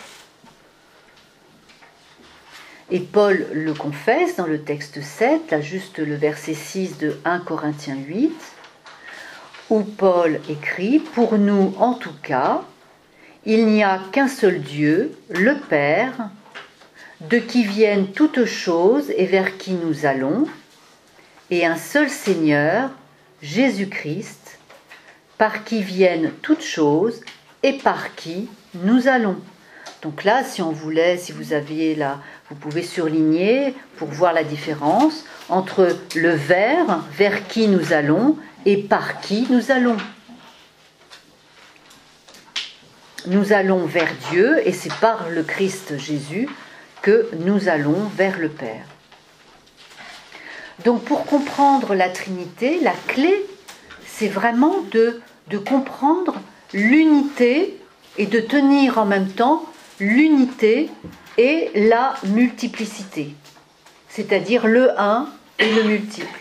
Et Paul le confesse dans le texte 7, là juste le verset 6 de 1 Corinthiens 8, où Paul écrit « Pour nous, en tout cas, il n'y a qu'un seul Dieu, le Père, de qui viennent toutes choses et vers qui nous allons, et un seul Seigneur, Jésus-Christ, par qui viennent toutes choses et par qui nous allons. » Donc là, si on voulait, si vous aviez là, vous pouvez surligner pour voir la différence entre le vers qui nous allons, et par qui nous allons. Nous allons vers Dieu, et c'est par le Christ Jésus que nous allons vers le Père. Donc pour comprendre la Trinité, la clé, c'est vraiment de comprendre l'unité et de tenir en même temps l'unité et la multiplicité, c'est-à-dire le un et le multiple.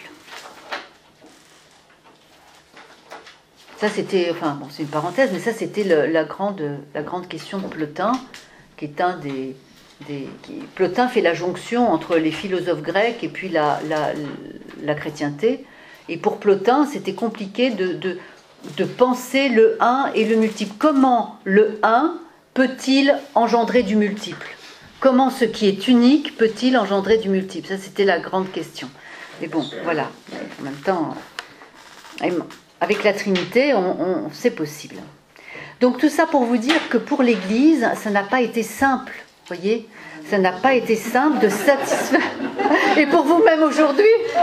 Ça c'était, enfin bon, c'est une parenthèse, mais ça c'était la grande question de Plotin, qui est un des Plotin fait la jonction entre les philosophes grecs et puis la chrétienté. Et pour Plotin, c'était compliqué de penser le un et le multiple. Comment le un peut-il engendrer du multiple? Comment ce qui est unique peut-il engendrer du multiple? Ça, c'était la grande question. Mais bon, voilà. En même temps, avec la Trinité, c'est possible. Donc tout ça pour vous dire que pour l'Église, ça n'a pas été simple. Voyez, ça n'a pas été simple de satisfaire. Et pour vous-même aujourd'hui.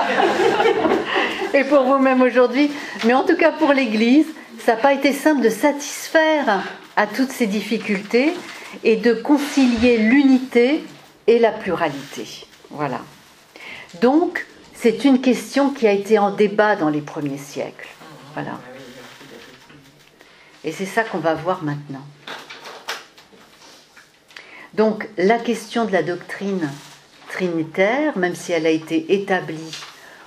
Et pour vous-même aujourd'hui. Mais en tout cas pour l'Église, ça n'a pas été simple de satisfaire à toutes ces difficultés et de concilier l'unité et la pluralité. Voilà. Donc, c'est une question qui a été en débat dans les premiers siècles. Voilà. Et c'est ça qu'on va voir maintenant. Donc, la question de la doctrine trinitaire, même si elle a été établie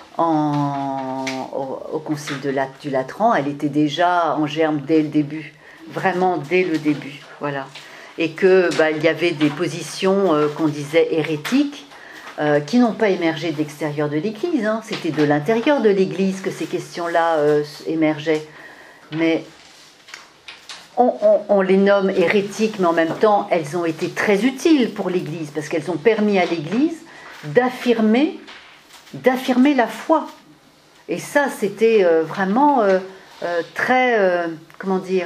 au Concile du Latran, elle était déjà en germe dès le début, vraiment dès le début, voilà. Et que il y avait des positions qu'on disait hérétiques, qui n'ont pas émergé de l'extérieur de l'Église, hein. C'était de l'intérieur de l'Église que ces questions-là émergeaient. Mais on les nomme hérétiques, mais en même temps, elles ont été très utiles pour l'Église, parce qu'elles ont permis à l'Église d'affirmer la foi. Et ça, c'était vraiment très, comment dire,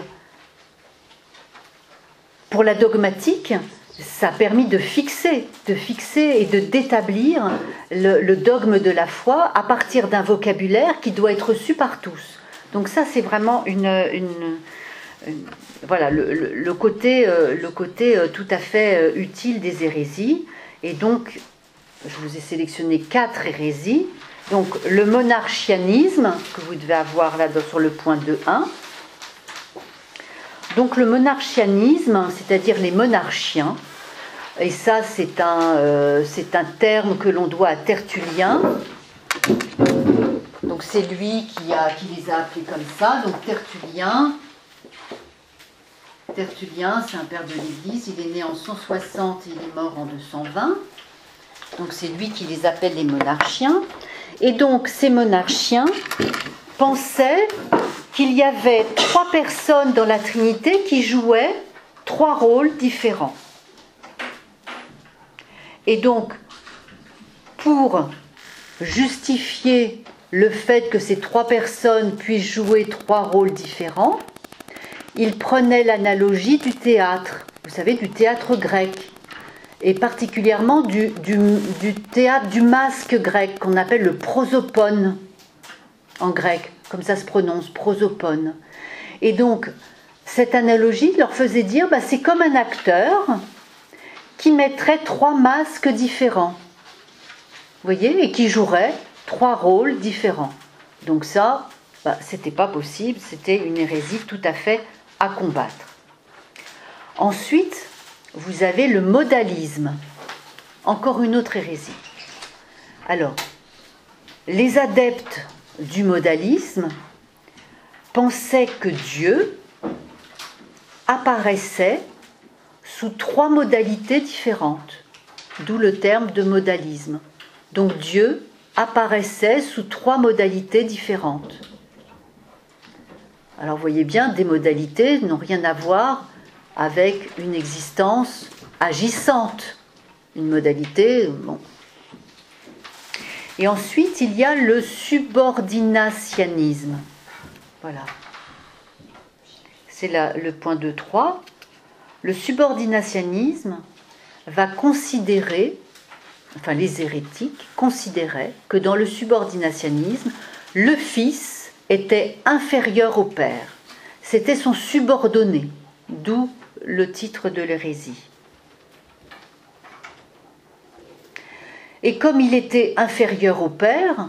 pour la dogmatique, ça a permis de fixer et d'établir le dogme de la foi à partir d'un vocabulaire qui doit être reçu par tous. Donc ça, c'est vraiment voilà, le côté tout à fait utile des hérésies. Et donc, je vous ai sélectionné 4 hérésies. Donc, le monarchianisme, que vous devez avoir là sur le point 2.1. Donc, le monarchianisme, c'est-à-dire les monarchiens, et ça, c'est un terme que l'on doit à Tertullien. Donc, c'est lui qui les a appelés comme ça. Donc, Tertullien, c'est un père de l'Église. Il est né en 160 et il est mort en 220. Donc, c'est lui qui les appelle les monarchiens. Et donc, ces monarchiens pensaient qu'il y avait 3 personnes dans la Trinité qui jouaient 3 rôles différents. Et donc, pour justifier le fait que ces 3 personnes puissent jouer 3 rôles différents, ils prenaient l'analogie du théâtre, vous savez, du théâtre grec, et particulièrement du théâtre du masque grec, qu'on appelle le prosopone en grec, comme ça se prononce, prosopone. Et donc, cette analogie leur faisait dire, c'est comme un acteur qui mettrait 3 masques différents. Vous voyez, et qui jouerait 3 rôles différents. Donc ça, c'était pas possible, c'était une hérésie tout à fait à combattre. Ensuite, vous avez le modalisme, encore une autre hérésie. Alors, les adeptes du modalisme pensaient que Dieu apparaissait sous 3 modalités différentes, d'où le terme de modalisme. Donc Dieu apparaissait sous 3 modalités différentes. Alors vous voyez bien, des modalités n'ont rien à voir avec une existence agissante. Une modalité, bon. Et ensuite, il y a le subordinationnisme. Voilà. C'est le point 2.3. Le subordinationnisme va considérer, enfin les hérétiques considéraient que dans le subordinationnisme, le Fils était inférieur au Père. C'était son subordonné, d'où le titre de l'hérésie. Et comme il était inférieur au Père,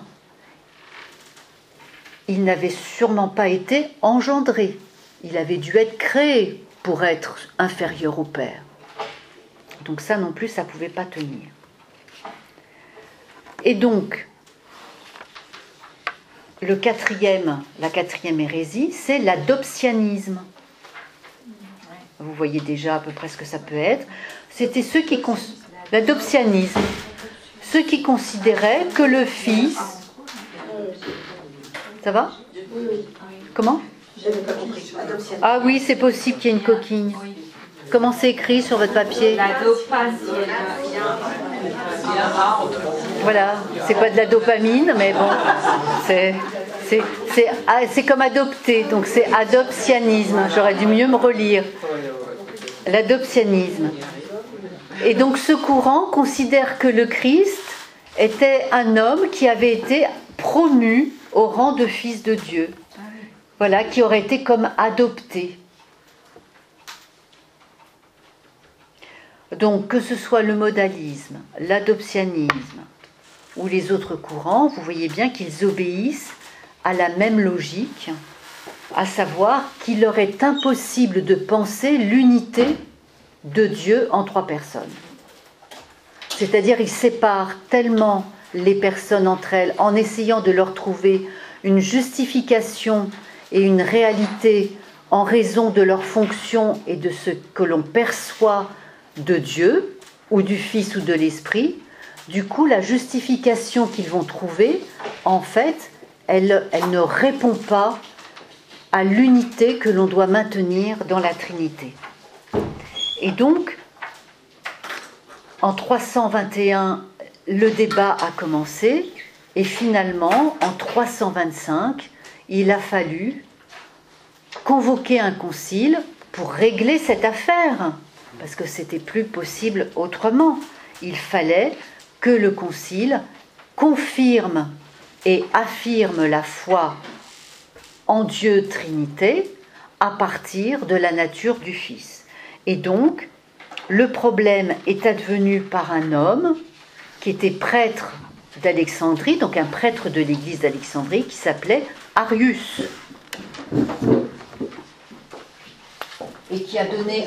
il n'avait sûrement pas été engendré. Il avait dû être créé pour être inférieur au Père. Donc ça non plus, ça ne pouvait pas tenir. Et donc, la quatrième hérésie, c'est l'adoptionnisme. Vous voyez déjà à peu près ce que ça peut être. C'était l'adoptionnisme. Ceux qui considéraient que le Fils... Ça va ? Comment ? Ah oui, c'est possible qu'il y ait une coquille. Comment c'est écrit sur votre papier ?
La dopamine.
Voilà, c'est pas de la dopamine, mais bon, c'est comme adopter, donc c'est adoptionnisme. J'aurais dû mieux me relire. L'adoptionnisme. Et donc ce courant considère que le Christ était un homme qui avait été promu au rang de fils de Dieu. Voilà, qui aurait été comme adopté. Donc que ce soit le modalisme, l'adoptionnisme ou les autres courants, vous voyez bien qu'ils obéissent à la même logique, à savoir qu'il leur est impossible de penser l'unité de Dieu en 3 personnes. C'est-à-dire ils séparent tellement les personnes entre elles en essayant de leur trouver une justification et une réalité en raison de leur fonction et de ce que l'on perçoit de Dieu ou du Fils ou de l'Esprit. Du coup, la justification qu'ils vont trouver, en fait, elle ne répond pas à l'unité que l'on doit maintenir dans la Trinité. Et donc, en 321, le débat a commencé, et finalement, en 325, il a fallu convoquer un concile pour régler cette affaire, parce que c'était plus possible autrement. Il fallait que le concile confirme et affirme la foi en Dieu Trinité à partir de la nature du Fils. Et donc, le problème est advenu par un homme qui était prêtre d'Alexandrie, donc un prêtre de l'église d'Alexandrie, qui s'appelait Arius. Et qui a donné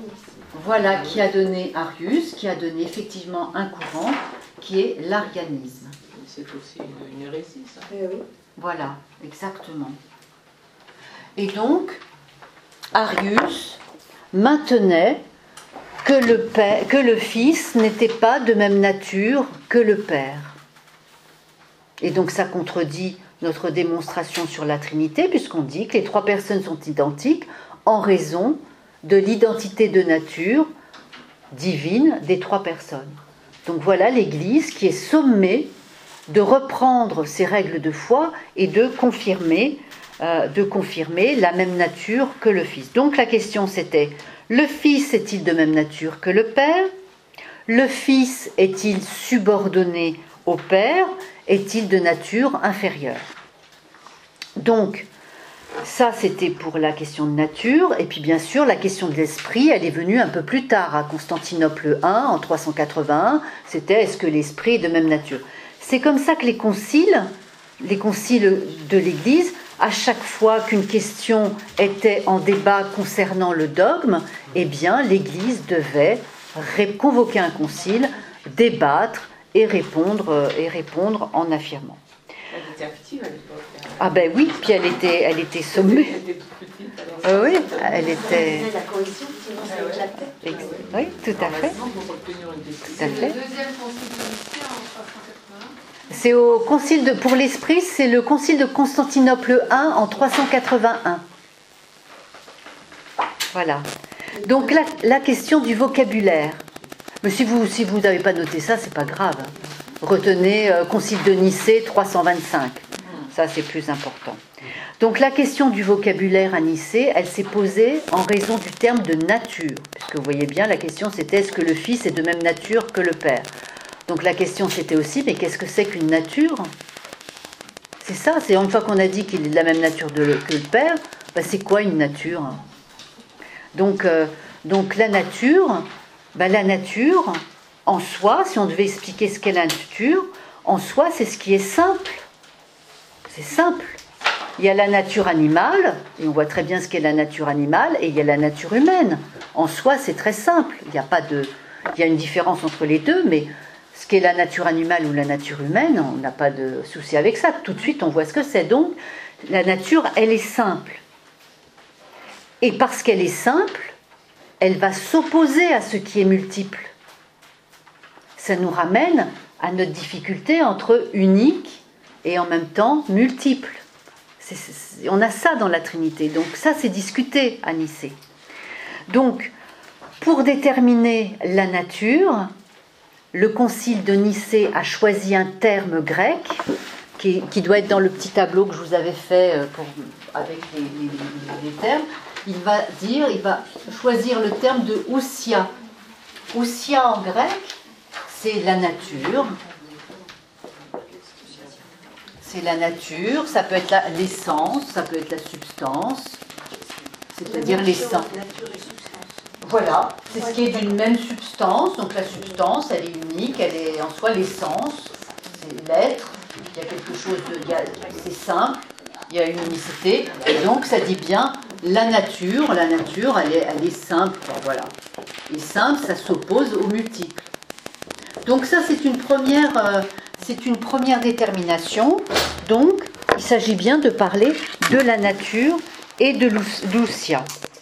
Arius, qui a donné effectivement un courant qui est l'arianisme.
C'est aussi une hérésie, ça.
Oui.
Voilà, exactement. Et donc, Arius maintenait que le Fils n'était pas de même nature que le Père. Et donc ça contredit notre démonstration sur la Trinité, puisqu'on dit que les 3 personnes sont identiques en raison de l'identité de nature divine des 3 personnes. Donc voilà l'Église qui est sommée de reprendre ses règles de foi et de confirmer la même nature que le Fils. Donc la question c'était, le Fils est-il de même nature que le Père ? Le Fils est-il subordonné au Père ? Est-il de nature inférieure ? Donc, ça, c'était pour la question de nature. Et puis, bien sûr, la question de l'esprit, elle est venue un peu plus tard, à Constantinople I, en 381. C'était, est-ce que l'esprit est de même nature? C'est comme ça que les conciles de l'Église, à chaque fois qu'une question était en débat concernant le dogme, eh bien, l'Église devait convoquer un concile, débattre et répondre en affirmant.
Elle était active à l'époque.
Ah ben oui, puis elle était sommée.
Elle était toute petite. Alors
Oui, elle était...
La cohésion, sinon ça éclatait.
Oui, tout à fait.
pour obtenir une décision.
Tout à fait.
Le deuxième concile de Nicée en 381.
C'est au concile pour l'esprit, c'est le concile de Constantinople I en 381. Voilà. Donc la question du vocabulaire. Mais si vous n'avez pas noté ça, c'est pas grave. Retenez concile de Nicée 325. Ça, c'est plus important. Donc la question du vocabulaire à Nicée, elle s'est posée en raison du terme de nature. Puisque vous voyez bien, la question c'était est-ce que le Fils est de même nature que le Père? Donc la question c'était aussi, mais qu'est-ce que c'est qu'une nature? C'est ça, c'est une fois qu'on a dit qu'il est de la même nature que le Père, ben c'est quoi une nature? Donc la nature, en soi, si on devait expliquer ce qu'est la nature, en soi c'est ce qui est simple. C'est simple. Il y a la nature animale, et on voit très bien ce qu'est la nature animale, et il y a la nature humaine. En soi c'est très simple, il y a une différence entre les deux, mais ce qu'est la nature animale ou la nature humaine, on n'a pas de souci avec ça. Tout de suite, on voit ce que c'est. Donc, la nature, elle est simple. Et parce qu'elle est simple, elle va s'opposer à ce qui est multiple. Ça nous ramène à notre difficulté entre unique et en même temps multiple. On a ça dans la Trinité. Donc ça, c'est discuté à Nicée. Donc, pour déterminer la nature, le concile de Nicée a choisi un terme grec qui doit être dans le petit tableau que je vous avais fait avec les termes. Il va choisir le terme de ousia. Ousia en grec, c'est la nature. C'est la nature, ça peut être l'essence, ça peut être la substance, c'est-à-dire l'essence. Voilà, c'est ce qui est d'une même substance. Donc la substance, elle est unique, elle est en soi l'essence, c'est l'être. Il y a quelque chose c'est simple, il y a une unicité. Et donc ça dit bien la nature, elle est simple. Voilà. Et simple, ça s'oppose au multiple. Donc ça, c'est une première détermination. Donc, il s'agit bien de parler de la nature et de l'ousia.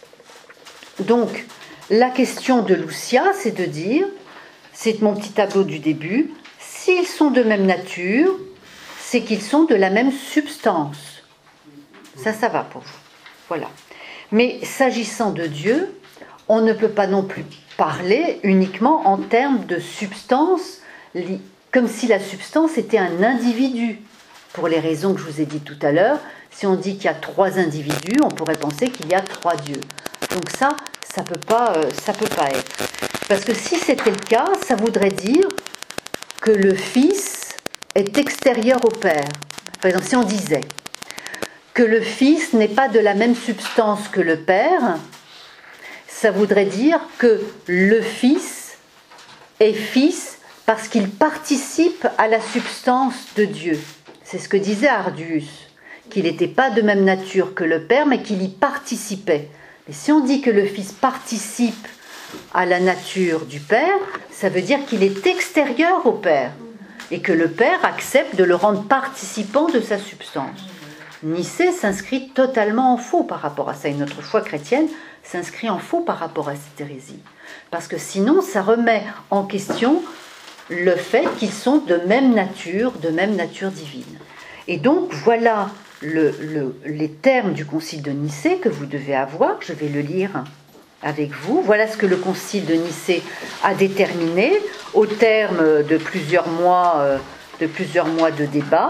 Donc, la question de l'ousia, c'est de dire, c'est mon petit tableau du début, s'ils sont de même nature, c'est qu'ils sont de la même substance. Ça va pour vous. Voilà. Mais s'agissant de Dieu, on ne peut pas non plus parler uniquement en termes de substance, comme si la substance était un individu. Pour les raisons que je vous ai dites tout à l'heure, si on dit qu'il y a 3 individus, on pourrait penser qu'il y a 3 dieux. Donc ça peut pas être. Parce que si c'était le cas, ça voudrait dire que le Fils est extérieur au Père. Par exemple, si on disait que le Fils n'est pas de la même substance que le Père, ça voudrait dire que le Fils est Fils parce qu'il participe à la substance de Dieu. C'est ce que disait Arduus, qu'il n'était pas de même nature que le Père, mais qu'il y participait. Et si on dit que le Fils participe à la nature du Père, ça veut dire qu'il est extérieur au Père, et que le Père accepte de le rendre participant de sa substance. Nicée s'inscrit totalement en faux par rapport à ça, et notre foi chrétienne s'inscrit en faux par rapport à cette hérésie. Parce que sinon, ça remet en question le fait qu'ils sont de même nature divine. Et donc, voilà les termes du concile de Nicée que vous devez avoir. Je vais le lire avec vous. Voilà ce que le concile de Nicée a déterminé au terme de plusieurs mois de débat.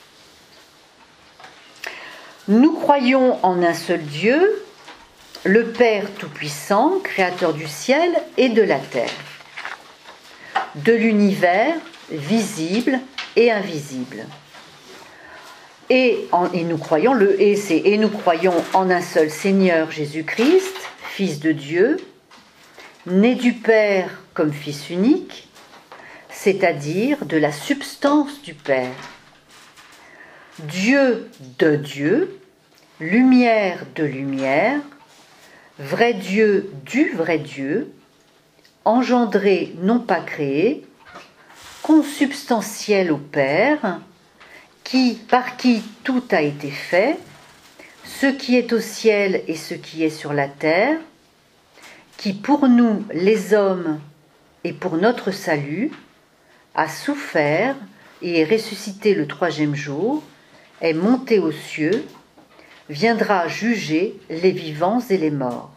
Nous croyons en un seul Dieu, le Père Tout-Puissant, Créateur du ciel et de la terre, de l'univers visible et invisible. Et nous croyons, le et c'est et nous croyons en un seul Seigneur Jésus-Christ, Fils de Dieu, né du Père comme Fils unique, c'est-à-dire de la substance du Père. Dieu de Dieu, lumière de lumière, vrai Dieu du vrai Dieu, engendré non pas créé, consubstantiel au Père, par qui tout a été fait, ce qui est au ciel et ce qui est sur la terre, qui pour nous les hommes et pour notre salut a souffert et est ressuscité le 3e jour, est monté aux cieux, viendra juger les vivants et les morts.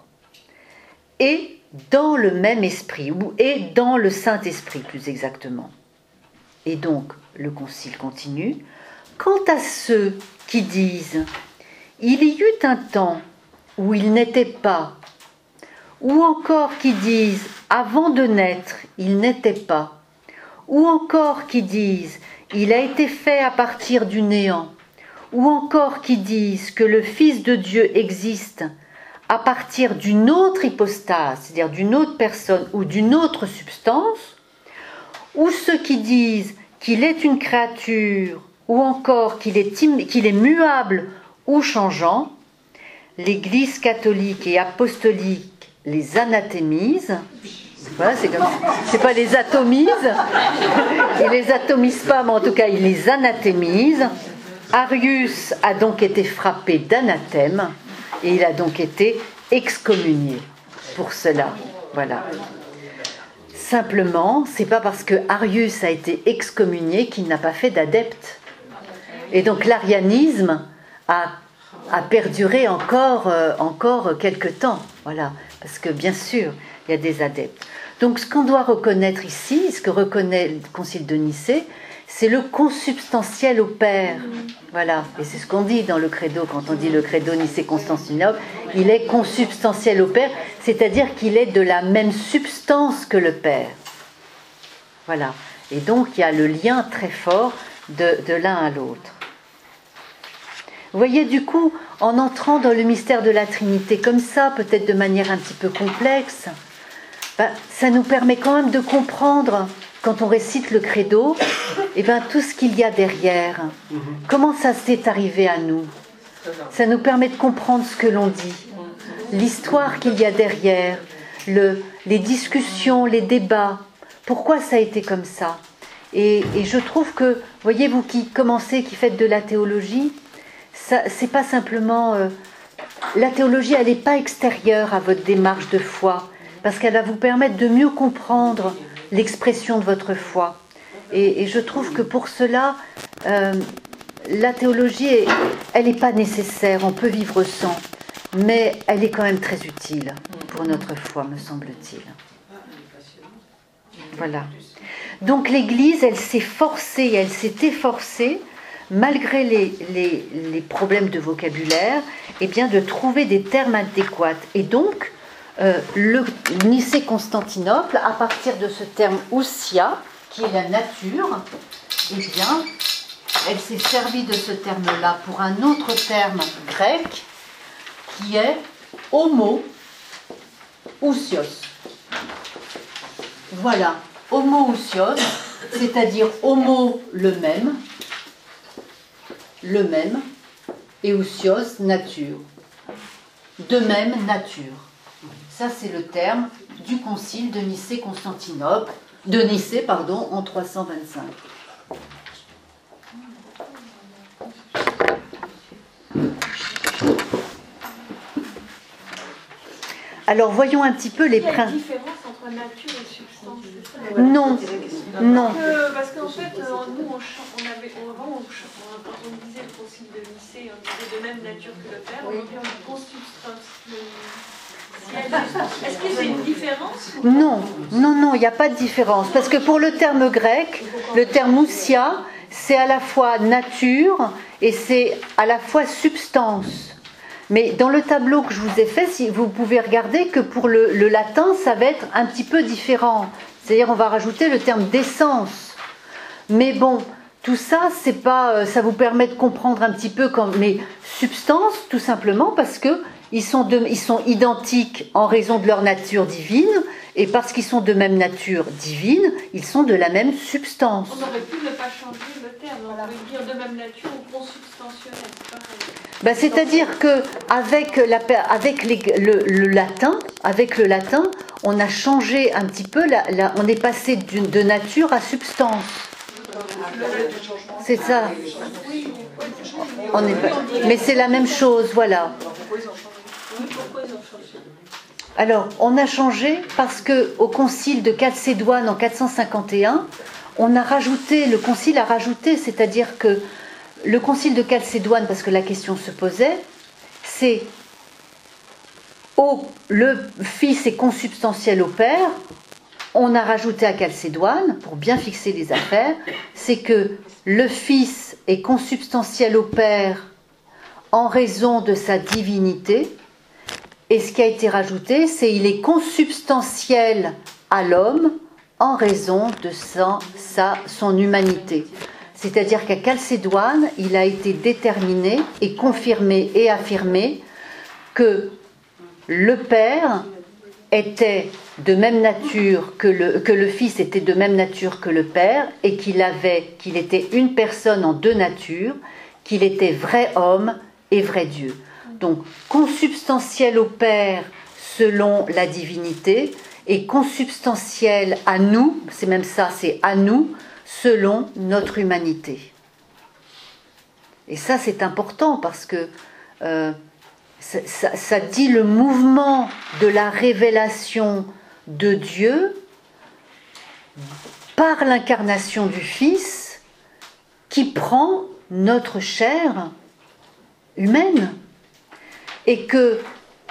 Et dans le même esprit, ou et dans le Saint-Esprit plus exactement. Et donc, le Concile continue. Quant à ceux qui disent « Il y eut un temps où il n'était pas », ou encore qui disent « Avant de naître, il n'était pas », ou encore qui disent « Il a été fait à partir du néant », ou encore qui disent que le Fils de Dieu existe à partir d'une autre hypostase, c'est-à-dire d'une autre personne ou d'une autre substance, ou ceux qui disent qu'il est une créature, ou encore qu'il est muable ou changeant, l'Église catholique et apostolique les anathémise. Voilà, c'est pas les atomise, il les atomise pas, mais en tout cas il les anathémise. Arius a donc été frappé d'anathème et il a donc été excommunié pour cela. Voilà. Simplement, c'est pas parce que Arius a été excommunié qu'il n'a pas fait d'adeptes. Et donc l'arianisme a perduré encore quelque temps. Voilà, parce que bien sûr, il y a des adeptes. Donc ce qu'on doit reconnaître ici, ce que reconnaît le Concile de Nicée, c'est le consubstantiel au Père. Voilà, et c'est ce qu'on dit dans le credo, quand on dit le credo Nicée-Constantinople, il est consubstantiel au Père, c'est-à-dire qu'il est de la même substance que le Père. Voilà, et donc il y a le lien très fort de l'un à l'autre. Vous voyez, du coup, en entrant dans le mystère de la Trinité comme ça, peut-être de manière un petit peu complexe, ça nous permet quand même de comprendre, quand on récite le credo, tout ce qu'il y a derrière. Comment ça s'est arrivé à nous? Ça nous permet de comprendre ce que l'on dit, l'histoire qu'il y a derrière, les discussions, les débats, pourquoi ça a été comme ça. Et je trouve que, voyez, vous qui commencez, qui faites de la théologie, c'est pas simplement... la théologie, elle n'est pas extérieure à votre démarche de foi, parce qu'elle va vous permettre de mieux comprendre l'expression de votre foi. Et je trouve que pour cela, la théologie, elle n'est pas nécessaire, on peut vivre sans, mais elle est quand même très utile pour notre foi, me semble-t-il. Voilà. Donc l'Église, elle s'est forcée, elle s'est efforcée, malgré les problèmes de vocabulaire, de trouver des termes adéquats. Et donc, le Nicée-Constantinople, à partir de ce terme ousia, qui est la nature, elle s'est servie de ce terme-là pour un autre terme grec, qui est homo ousios. Voilà, homo ousios, c'est-à-dire homo le même, et ousios nature. De même nature. Ça, c'est le terme du concile de Nicée-Constantinople, en 325. Alors, voyons un petit peu les principes.
Il y a une différence entre nature et substance, c'est ça?
Non, non.
Parce qu'en fait, nous, quand on disait le concile de Nicée, on disait de même nature que le Père, aujourd'hui on dit consubstance. Est-ce que c'est une différence? Non, il n'y a pas de différence. Parce que pour le terme grec, le terme ousia, c'est à la fois nature et c'est à la fois substance. Mais dans le tableau que je vous ai fait, si vous pouvez regarder que pour le latin, ça va être un petit peu différent. C'est-à-dire on va rajouter le terme d'essence. Mais bon,
tout ça, c'est pas, ça vous permet de comprendre un petit peu comme les substances, tout simplement parce que ils sont identiques en raison de leur nature divine, et parce qu'ils sont de même nature divine, ils sont de la même substance.
On aurait pu ne pas changer le terme, on aurait pu dire de même nature ou consubstantionnel, c'est pareil.
Ben, c'est-à-dire que avec le latin, on a changé un petit peu, on est passé de nature à substance. C'est ça. Mais c'est la même chose, voilà. Alors, on a changé parce que au concile de Chalcédoine en 451, le concile a rajouté, c'est-à-dire que le concile de Chalcédoine, parce que la question se posait, c'est le Fils est consubstantiel au Père. On a rajouté à Chalcédoine, pour bien fixer les affaires, c'est que le Fils est consubstantiel au Père en raison de sa divinité. Et ce qui a été rajouté, c'est qu'il est consubstantiel à l'homme en raison de son humanité. C'est-à-dire qu'à Chalcédoine, il a été déterminé et confirmé et affirmé que le Père était de même nature que le Fils était de même nature que le Père, et qu'il était une personne en deux natures, qu'il était vrai homme et vrai Dieu. Donc, consubstantiel au Père selon la divinité, et consubstantiel à nous, c'est même ça, c'est à nous, selon notre humanité. Et ça, c'est important parce que ça dit le mouvement de la révélation de Dieu par l'incarnation du Fils qui prend notre chair humaine, et que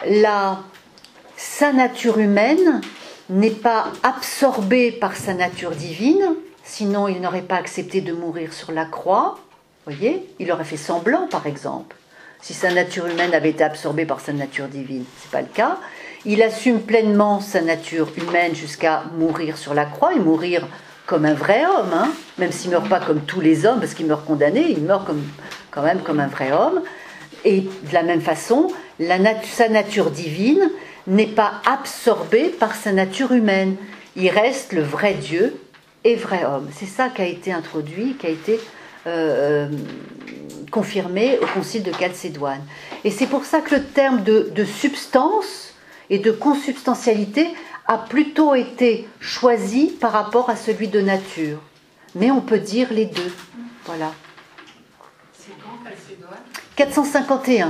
sa nature humaine n'est pas absorbée par sa nature divine, sinon il n'aurait pas accepté de mourir sur la croix. Voyez, il aurait fait semblant, par exemple, si sa nature humaine avait été absorbée par sa nature divine. Ce n'est pas le cas. Il assume pleinement sa nature humaine jusqu'à mourir sur la croix, et mourir comme un vrai homme, hein, même s'il ne meurt pas comme tous les hommes, parce qu'il meurt condamné, il meurt quand même comme un vrai homme. Et de la même façon, sa nature divine n'est pas absorbée par sa nature humaine. Il reste le vrai Dieu et vrai homme. C'est ça qui a été introduit, qui a été confirmé au concile de Chalcédoine. Et c'est pour ça que le terme de substance et de consubstantialité a plutôt été choisi par rapport à celui de nature. Mais on peut dire les deux. Voilà.
C'est quand Chalcédoine ?
451.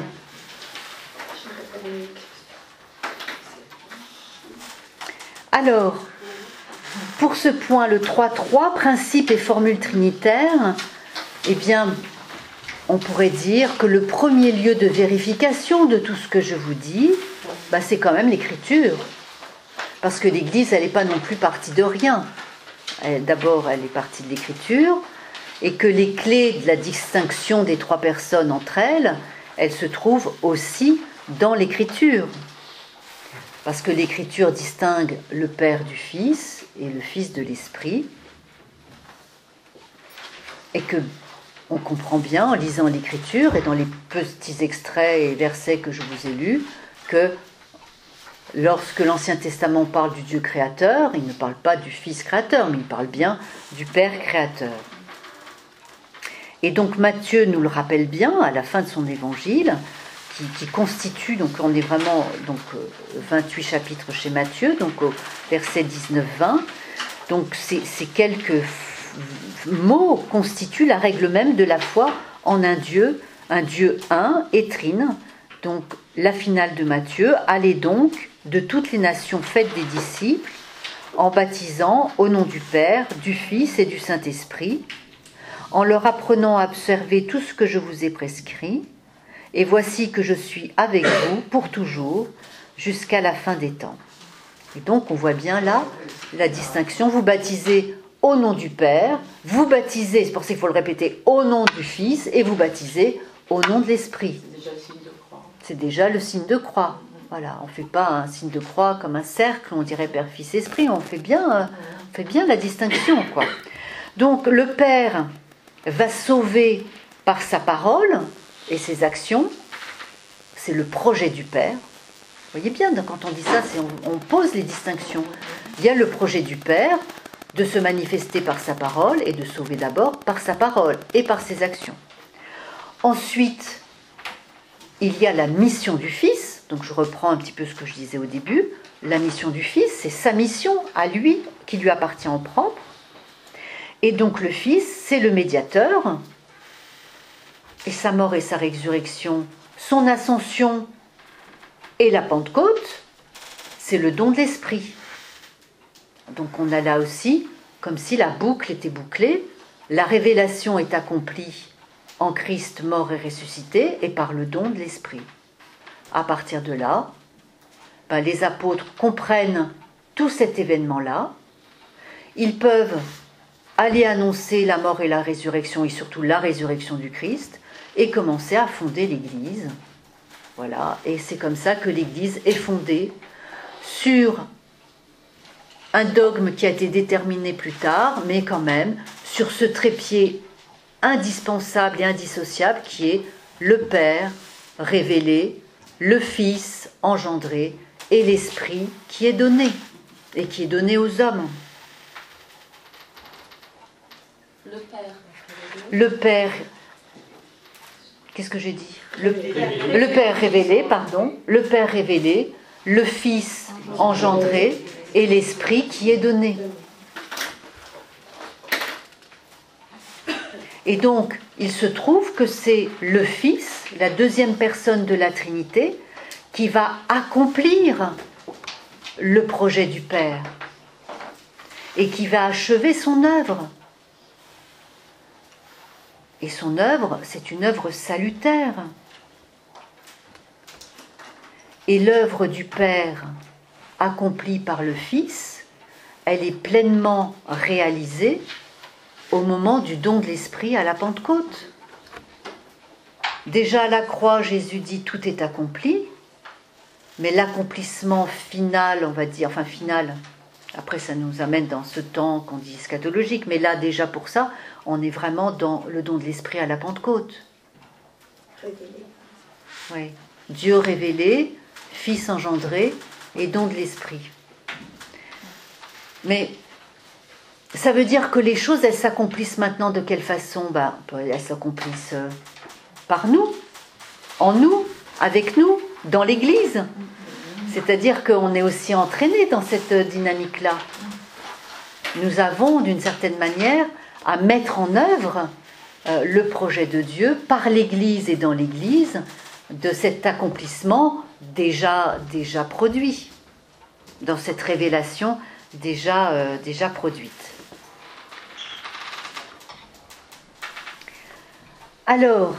Alors, pour ce point, le 3.3, principe et formule trinitaire, eh bien, on pourrait dire que le premier lieu de vérification de tout ce que je vous dis, c'est quand même l'Écriture. Parce que l'Église, elle n'est pas non plus partie de rien. D'abord, elle est partie de l'Écriture, et que les clés de la distinction des trois personnes entre elles se trouvent aussi dans l'Écriture. Parce que l'Écriture distingue le Père du Fils et le Fils de l'Esprit, et que on comprend bien en lisant l'Écriture et dans les petits extraits et versets que je vous ai lus que lorsque l'Ancien Testament parle du Dieu créateur, il ne parle pas du Fils créateur, mais il parle bien du Père créateur. Et donc Matthieu nous le rappelle bien à la fin de son évangile, qui constitue, donc on est vraiment 28 chapitres chez Matthieu, donc au verset 19-20, donc ces quelques mots constituent la règle même de la foi en un Dieu un et trine. Donc la finale de Matthieu, allez donc de toutes les nations, faites des disciples, en baptisant au nom du Père, du Fils et du Saint-Esprit, en leur apprenant à observer tout ce que je vous ai prescrit, et voici que je suis avec vous pour toujours, jusqu'à la fin des temps. Et donc on voit bien là la distinction, vous baptisez au nom du Père, vous baptisez, c'est pour ça qu'il faut le répéter, au nom du Fils, et vous baptisez au nom de l'Esprit.
C'est déjà le signe de croix.
C'est déjà le signe de croix. Voilà, on ne fait pas un signe de croix comme un cercle, on dirait Père, Fils, Esprit, on fait bien la distinction, quoi. Donc le Père,
va sauver par sa parole et ses actions. C'est le projet du Père. Vous voyez bien, quand on dit ça, on pose les distinctions. Il y a le projet du Père de se manifester par sa parole et de sauver d'abord par sa parole et par ses actions. Ensuite, il y a la mission du Fils. Donc je reprends un petit peu ce que je disais au début. La mission du Fils, c'est sa mission à lui, qui lui appartient en propre. Et donc le Fils, c'est le médiateur. Et sa mort et sa résurrection, son ascension et la Pentecôte, c'est le don de l'Esprit. Donc on a là aussi, comme si la boucle était bouclée, la révélation est accomplie en Christ mort et ressuscité et par le don de l'Esprit. À partir de là, les apôtres comprennent tout cet événement-là. Ils peuvent aller annoncer la mort et la résurrection, et surtout la résurrection du Christ, et commencer à fonder l'Église. Voilà, et c'est comme ça que l'Église est fondée sur un dogme qui a été déterminé plus tard, mais quand même sur ce trépied indispensable et indissociable qui est le Père révélé, le Fils engendré et l'Esprit qui est donné, et qui est donné aux hommes. Le Père, qu'est-ce que j'ai dit ? Le Père révélé, pardon, le Père révélé, le Fils engendré et l'Esprit qui est donné. Et donc, il se trouve que c'est le Fils, la deuxième personne de la Trinité, qui va accomplir le projet du Père et qui va achever son œuvre. Et son œuvre, c'est une œuvre salutaire. Et l'œuvre du Père accomplie par le Fils, elle est pleinement réalisée au moment du don de l'Esprit à la Pentecôte. Déjà à la croix, Jésus dit « tout est accompli », mais l'accomplissement final, on va dire, enfin final, après ça nous amène dans ce temps qu'on dit eschatologique, mais là déjà pour ça, on est vraiment dans le don de l'Esprit à la Pentecôte.
Révélé.
Oui. Dieu révélé, Fils engendré et don de l'Esprit. Mais ça veut dire que les choses, elles s'accomplissent maintenant de quelle façon ? Elles s'accomplissent par nous, en nous, avec nous, dans l'Église. C'est-à-dire qu'on est aussi entraînés dans cette dynamique-là. Nous avons, d'une certaine manière, à mettre en œuvre le projet de Dieu par l'Église et dans l'Église de cet accomplissement déjà produit, dans cette révélation déjà produite. Alors,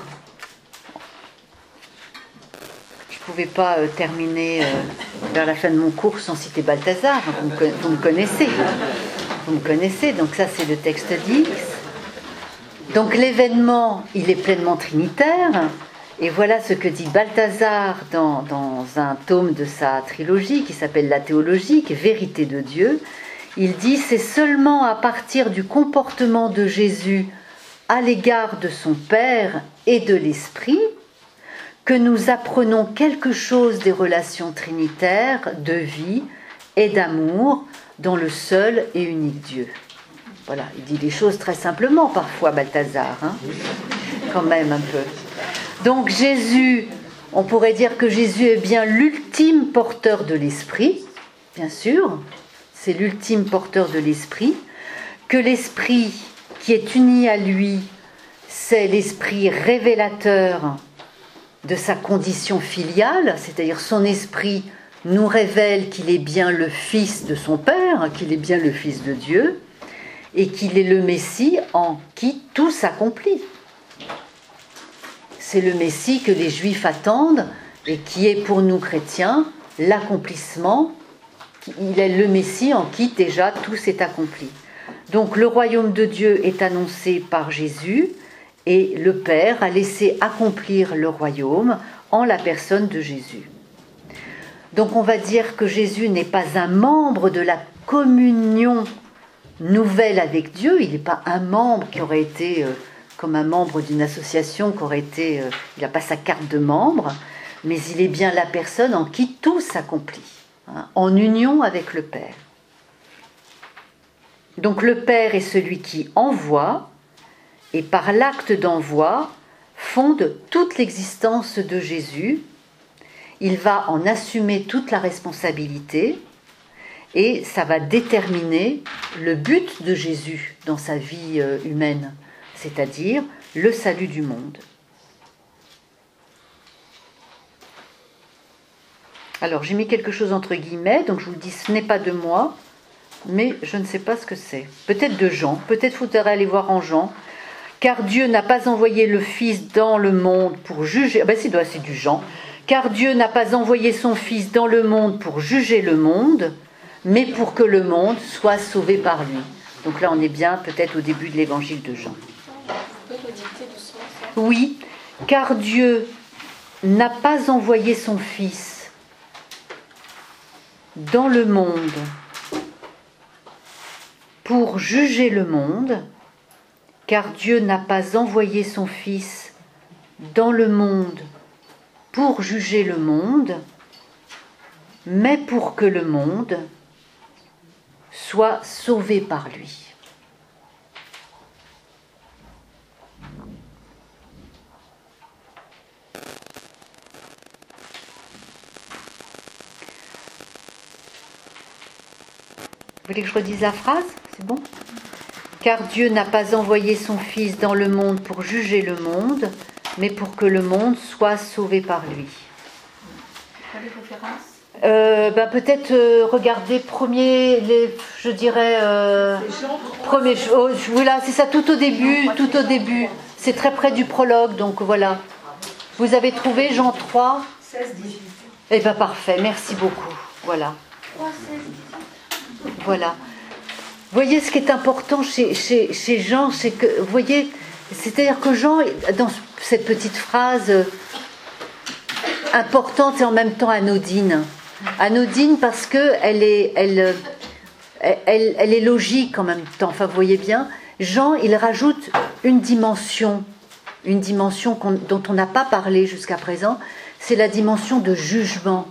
je ne pouvais pas terminer vers la fin de mon cours sans citer Balthazar, vous me connaissez. Vous me connaissez, donc ça c'est le texte d'X. Donc l'événement, il est pleinement trinitaire, et voilà ce que dit Balthazar dans un tome de sa trilogie qui s'appelle La théologique, Vérité de Dieu. Il dit « C'est seulement à partir du comportement de Jésus à l'égard de son Père et de l'Esprit que nous apprenons quelque chose des relations trinitaires de vie et d'amour dans le seul et unique Dieu. » Voilà, il dit les choses très simplement parfois, Balthazar, quand même un peu. Donc Jésus, on pourrait dire que Jésus est bien l'ultime porteur de l'Esprit, bien sûr, c'est l'ultime porteur de l'Esprit, que l'Esprit qui est uni à lui, c'est l'Esprit révélateur de sa condition filiale, c'est-à-dire son Esprit nous révèle qu'il est bien le Fils de son Père, qu'il est bien le Fils de Dieu, et qu'il est le Messie en qui tout s'accomplit. C'est le Messie que les Juifs attendent et qui est pour nous chrétiens l'accomplissement. Il est le Messie en qui déjà tout s'est accompli. Donc le royaume de Dieu est annoncé par Jésus et le Père a laissé accomplir le royaume en la personne de Jésus. Donc on va dire que Jésus n'est pas un membre de la communion nouvelle avec Dieu, il n'est pas un membre qui aurait été comme un membre d'une association qui aurait été... il n'a pas sa carte de membre, mais il est bien la personne en qui tout s'accomplit, hein, en union avec le Père. Donc le Père est celui qui envoie, et par l'acte d'envoi, fonde toute l'existence de Jésus. Il va en assumer toute la responsabilité, et ça va déterminer le but de Jésus dans sa vie humaine, c'est-à-dire le salut du monde. Alors j'ai mis quelque chose entre guillemets, donc je vous le dis, ce n'est pas de moi, mais je ne sais pas ce que c'est. Peut-être de Jean, peut-être faudrait aller voir en Jean. Car Dieu n'a pas envoyé le Fils dans le monde pour juger... c'est du Jean. Car Dieu n'a pas envoyé son Fils dans le monde pour juger le monde, mais pour que le monde soit sauvé par lui. Donc là, on est bien peut-être au début de l'évangile de Jean. Oui, car Dieu n'a pas envoyé son Fils dans le monde pour juger le monde, car Dieu n'a pas envoyé son Fils dans le monde pour juger le monde, mais pour que le monde soit sauvé par lui. Vous voulez que je redise la phrase? C'est bon? Car Dieu n'a pas envoyé son Fils dans le monde pour juger le monde, mais pour que le monde soit sauvé par lui.
Les références?
Peut-être regarder je dirais, voilà, c'est ça, tout au début, c'est très près du prologue, donc voilà. Vous avez trouvé Jean 3
16, 18.
Eh bien parfait, merci beaucoup, voilà.
3, 16, 18.
Voilà. Vous voyez, ce qui est important chez Jean, c'est que, vous voyez, c'est-à-dire que Jean, dans cette petite phrase importante et en même temps anodine parce qu'elle est logique en même temps, enfin vous voyez bien, Jean, il rajoute une dimension dont on n'a pas parlé jusqu'à présent, c'est la dimension de jugement.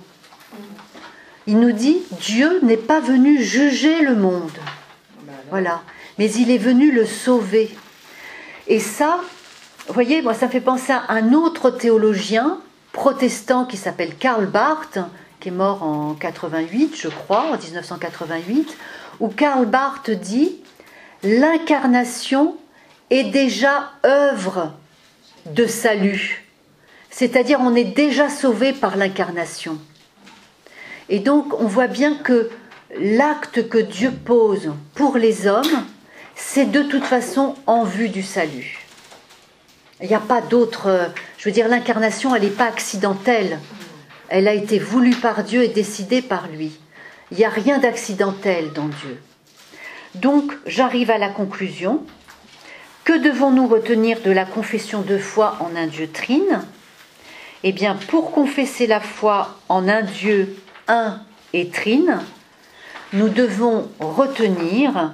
Il nous dit, Dieu n'est pas venu juger le monde. Voilà. Mais il est venu le sauver. Et ça, vous voyez, moi ça me fait penser à un autre théologien protestant qui s'appelle Karl Barth, qui est mort en 88, je crois, en 1988, où Karl Barth dit « L'incarnation est déjà œuvre de salut ». C'est-à-dire on est déjà sauvé par l'incarnation. Et donc on voit bien que l'acte que Dieu pose pour les hommes, c'est de toute façon en vue du salut. Il n'y a pas d'autre... Je veux dire, l'incarnation, elle n'est pas accidentelle. Elle a été voulue par Dieu et décidée par lui. Il n'y a rien d'accidentel dans Dieu. Donc, j'arrive à la conclusion. Que devons-nous retenir de la confession de foi en un Dieu trine? Eh bien, pour confesser la foi en un Dieu un et trine, nous devons retenir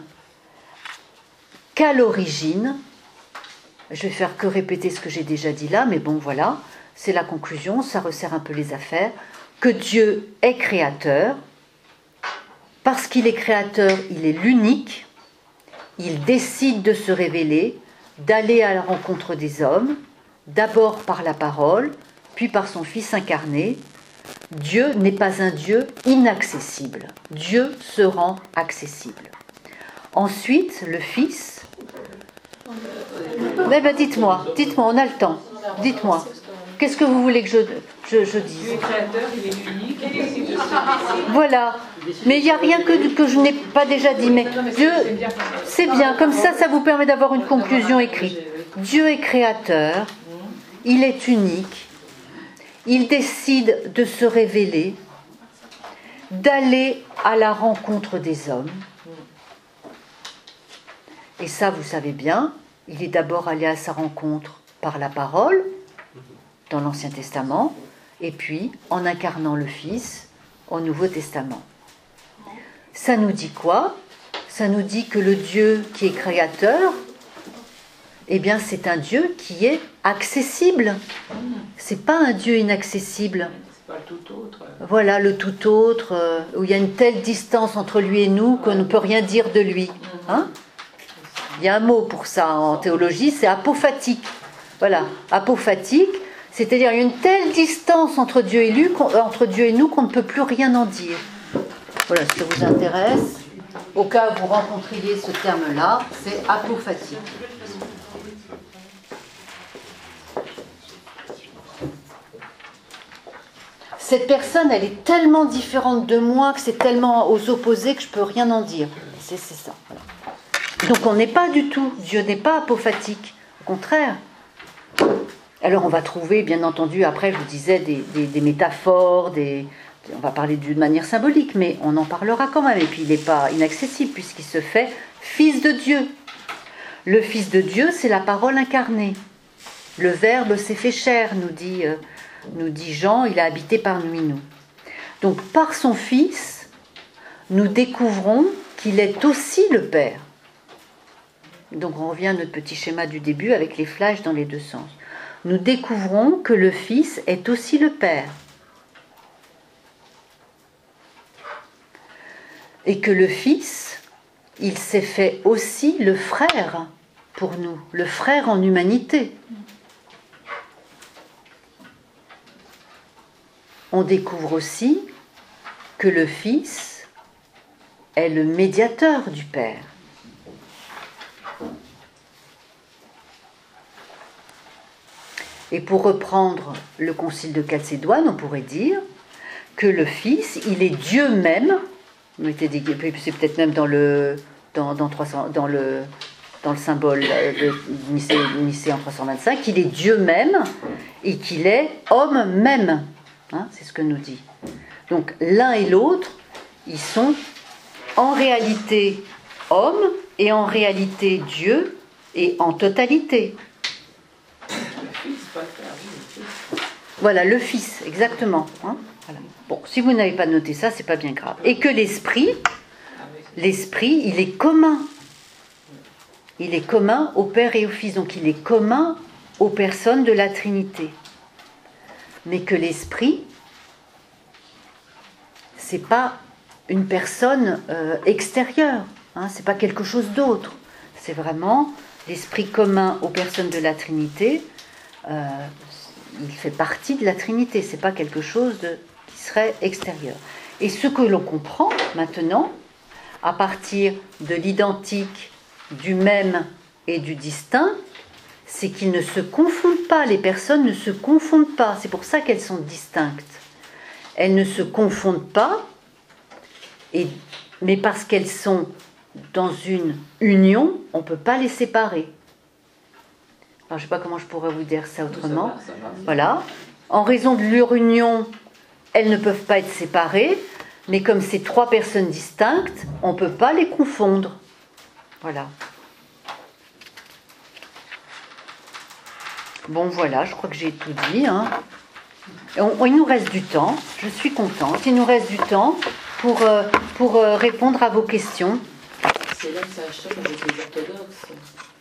qu'à l'origine, je vais faire que répéter ce que j'ai déjà dit là, mais bon voilà, c'est la conclusion, ça resserre un peu les affaires, que Dieu est créateur, parce qu'il est créateur, il est l'unique, il décide de se révéler, d'aller à la rencontre des hommes, d'abord par la parole, puis par son Fils incarné. Dieu n'est pas un Dieu inaccessible. Dieu se rend accessible. Ensuite, le Fils... dites-moi, on a le temps. Dites-moi. Qu'est-ce que vous voulez que je dise?
Dieu est créateur, il est unique, il décide de se...
Voilà. Mais il n'y a rien que je n'ai pas déjà dit. Mais Dieu, c'est bien. Comme ça vous permet d'avoir une conclusion écrite. Dieu est créateur, il est unique, il décide de se révéler, d'aller à la rencontre des hommes. Et ça, vous savez bien, il est d'abord allé à sa rencontre par la parole, dans l'Ancien Testament, et puis en incarnant le Fils au Nouveau Testament. Ça nous dit quoi? Ça nous dit que le Dieu qui est créateur,
eh bien c'est un Dieu qui est accessible. C'est pas un Dieu inaccessible.
C'est pas le tout autre.
Voilà, le tout autre, où il y a une telle distance entre lui et nous qu'on ne peut rien dire de lui. Hein? Il y a un mot pour ça en théologie, c'est apophatique. Voilà, apophatique, c'est-à-dire il y a une telle distance entre Dieu et nous qu'on ne peut plus rien en dire. Voilà, ce qui vous intéresse, au cas où vous rencontriez ce terme-là, c'est apophatique. Cette personne, elle est tellement différente de moi que c'est tellement aux opposés que je ne peux rien en dire. C'est ça. Voilà. Donc on n'est pas du tout, Dieu n'est pas apophatique, au contraire. Alors on va trouver, bien entendu, après je vous disais, des métaphores, on va parler d'une manière symbolique, mais on en parlera quand même. Et puis il n'est pas inaccessible puisqu'il se fait Fils de Dieu. Le Fils de Dieu, c'est la parole incarnée. Le Verbe s'est fait chair, nous dit Jean, il a habité parmi nous. Donc par son Fils, nous découvrons qu'il est aussi le Père. Donc on revient à notre petit schéma du début avec les flashs dans les deux sens. Nous découvrons que le Fils est aussi le Père. Et que le Fils, il s'est fait aussi le frère pour nous, le frère en humanité. On découvre aussi que le Fils est le médiateur du Père. Et pour reprendre le concile de Chalcédoine, on pourrait dire que le Fils, il est Dieu même. C'est peut-être même dans le symbole de Nicée en 325, qu'il est Dieu même et qu'il est homme même. Hein, c'est ce que nous dit. Donc l'un et l'autre, ils sont en réalité hommes et en réalité Dieu et en totalité. Voilà, le Fils, exactement. Hein, voilà. Bon, si vous n'avez pas noté ça, c'est pas bien grave. Et que l'Esprit, il est commun. Il est commun au Père et au Fils. Donc il est commun aux personnes de la Trinité. Mais que l'Esprit, c'est pas une personne extérieure. Hein, c'est pas quelque chose d'autre. C'est vraiment l'Esprit commun aux personnes de la Trinité. Il fait partie de la Trinité, c'est pas quelque chose qui serait extérieur. Et ce que l'on comprend maintenant, à partir de l'identique, du même et du distinct, c'est qu'ils ne se confondent pas, les personnes ne se confondent pas, c'est pour ça qu'elles sont distinctes. Elles ne se confondent pas, mais parce qu'elles sont dans une union, on ne peut pas les séparer. Alors, je ne sais pas comment je pourrais vous dire ça autrement. Ça va. Voilà. En raison de leur union, elles ne peuvent pas être séparées, mais comme c'est trois personnes distinctes, on ne peut pas les confondre. Voilà. Bon, voilà, je crois que j'ai tout dit. Hein. Il nous reste du temps. Je suis contente. Il nous reste du temps pour répondre à vos questions.
C'est là que ça choque avec les orthodoxes.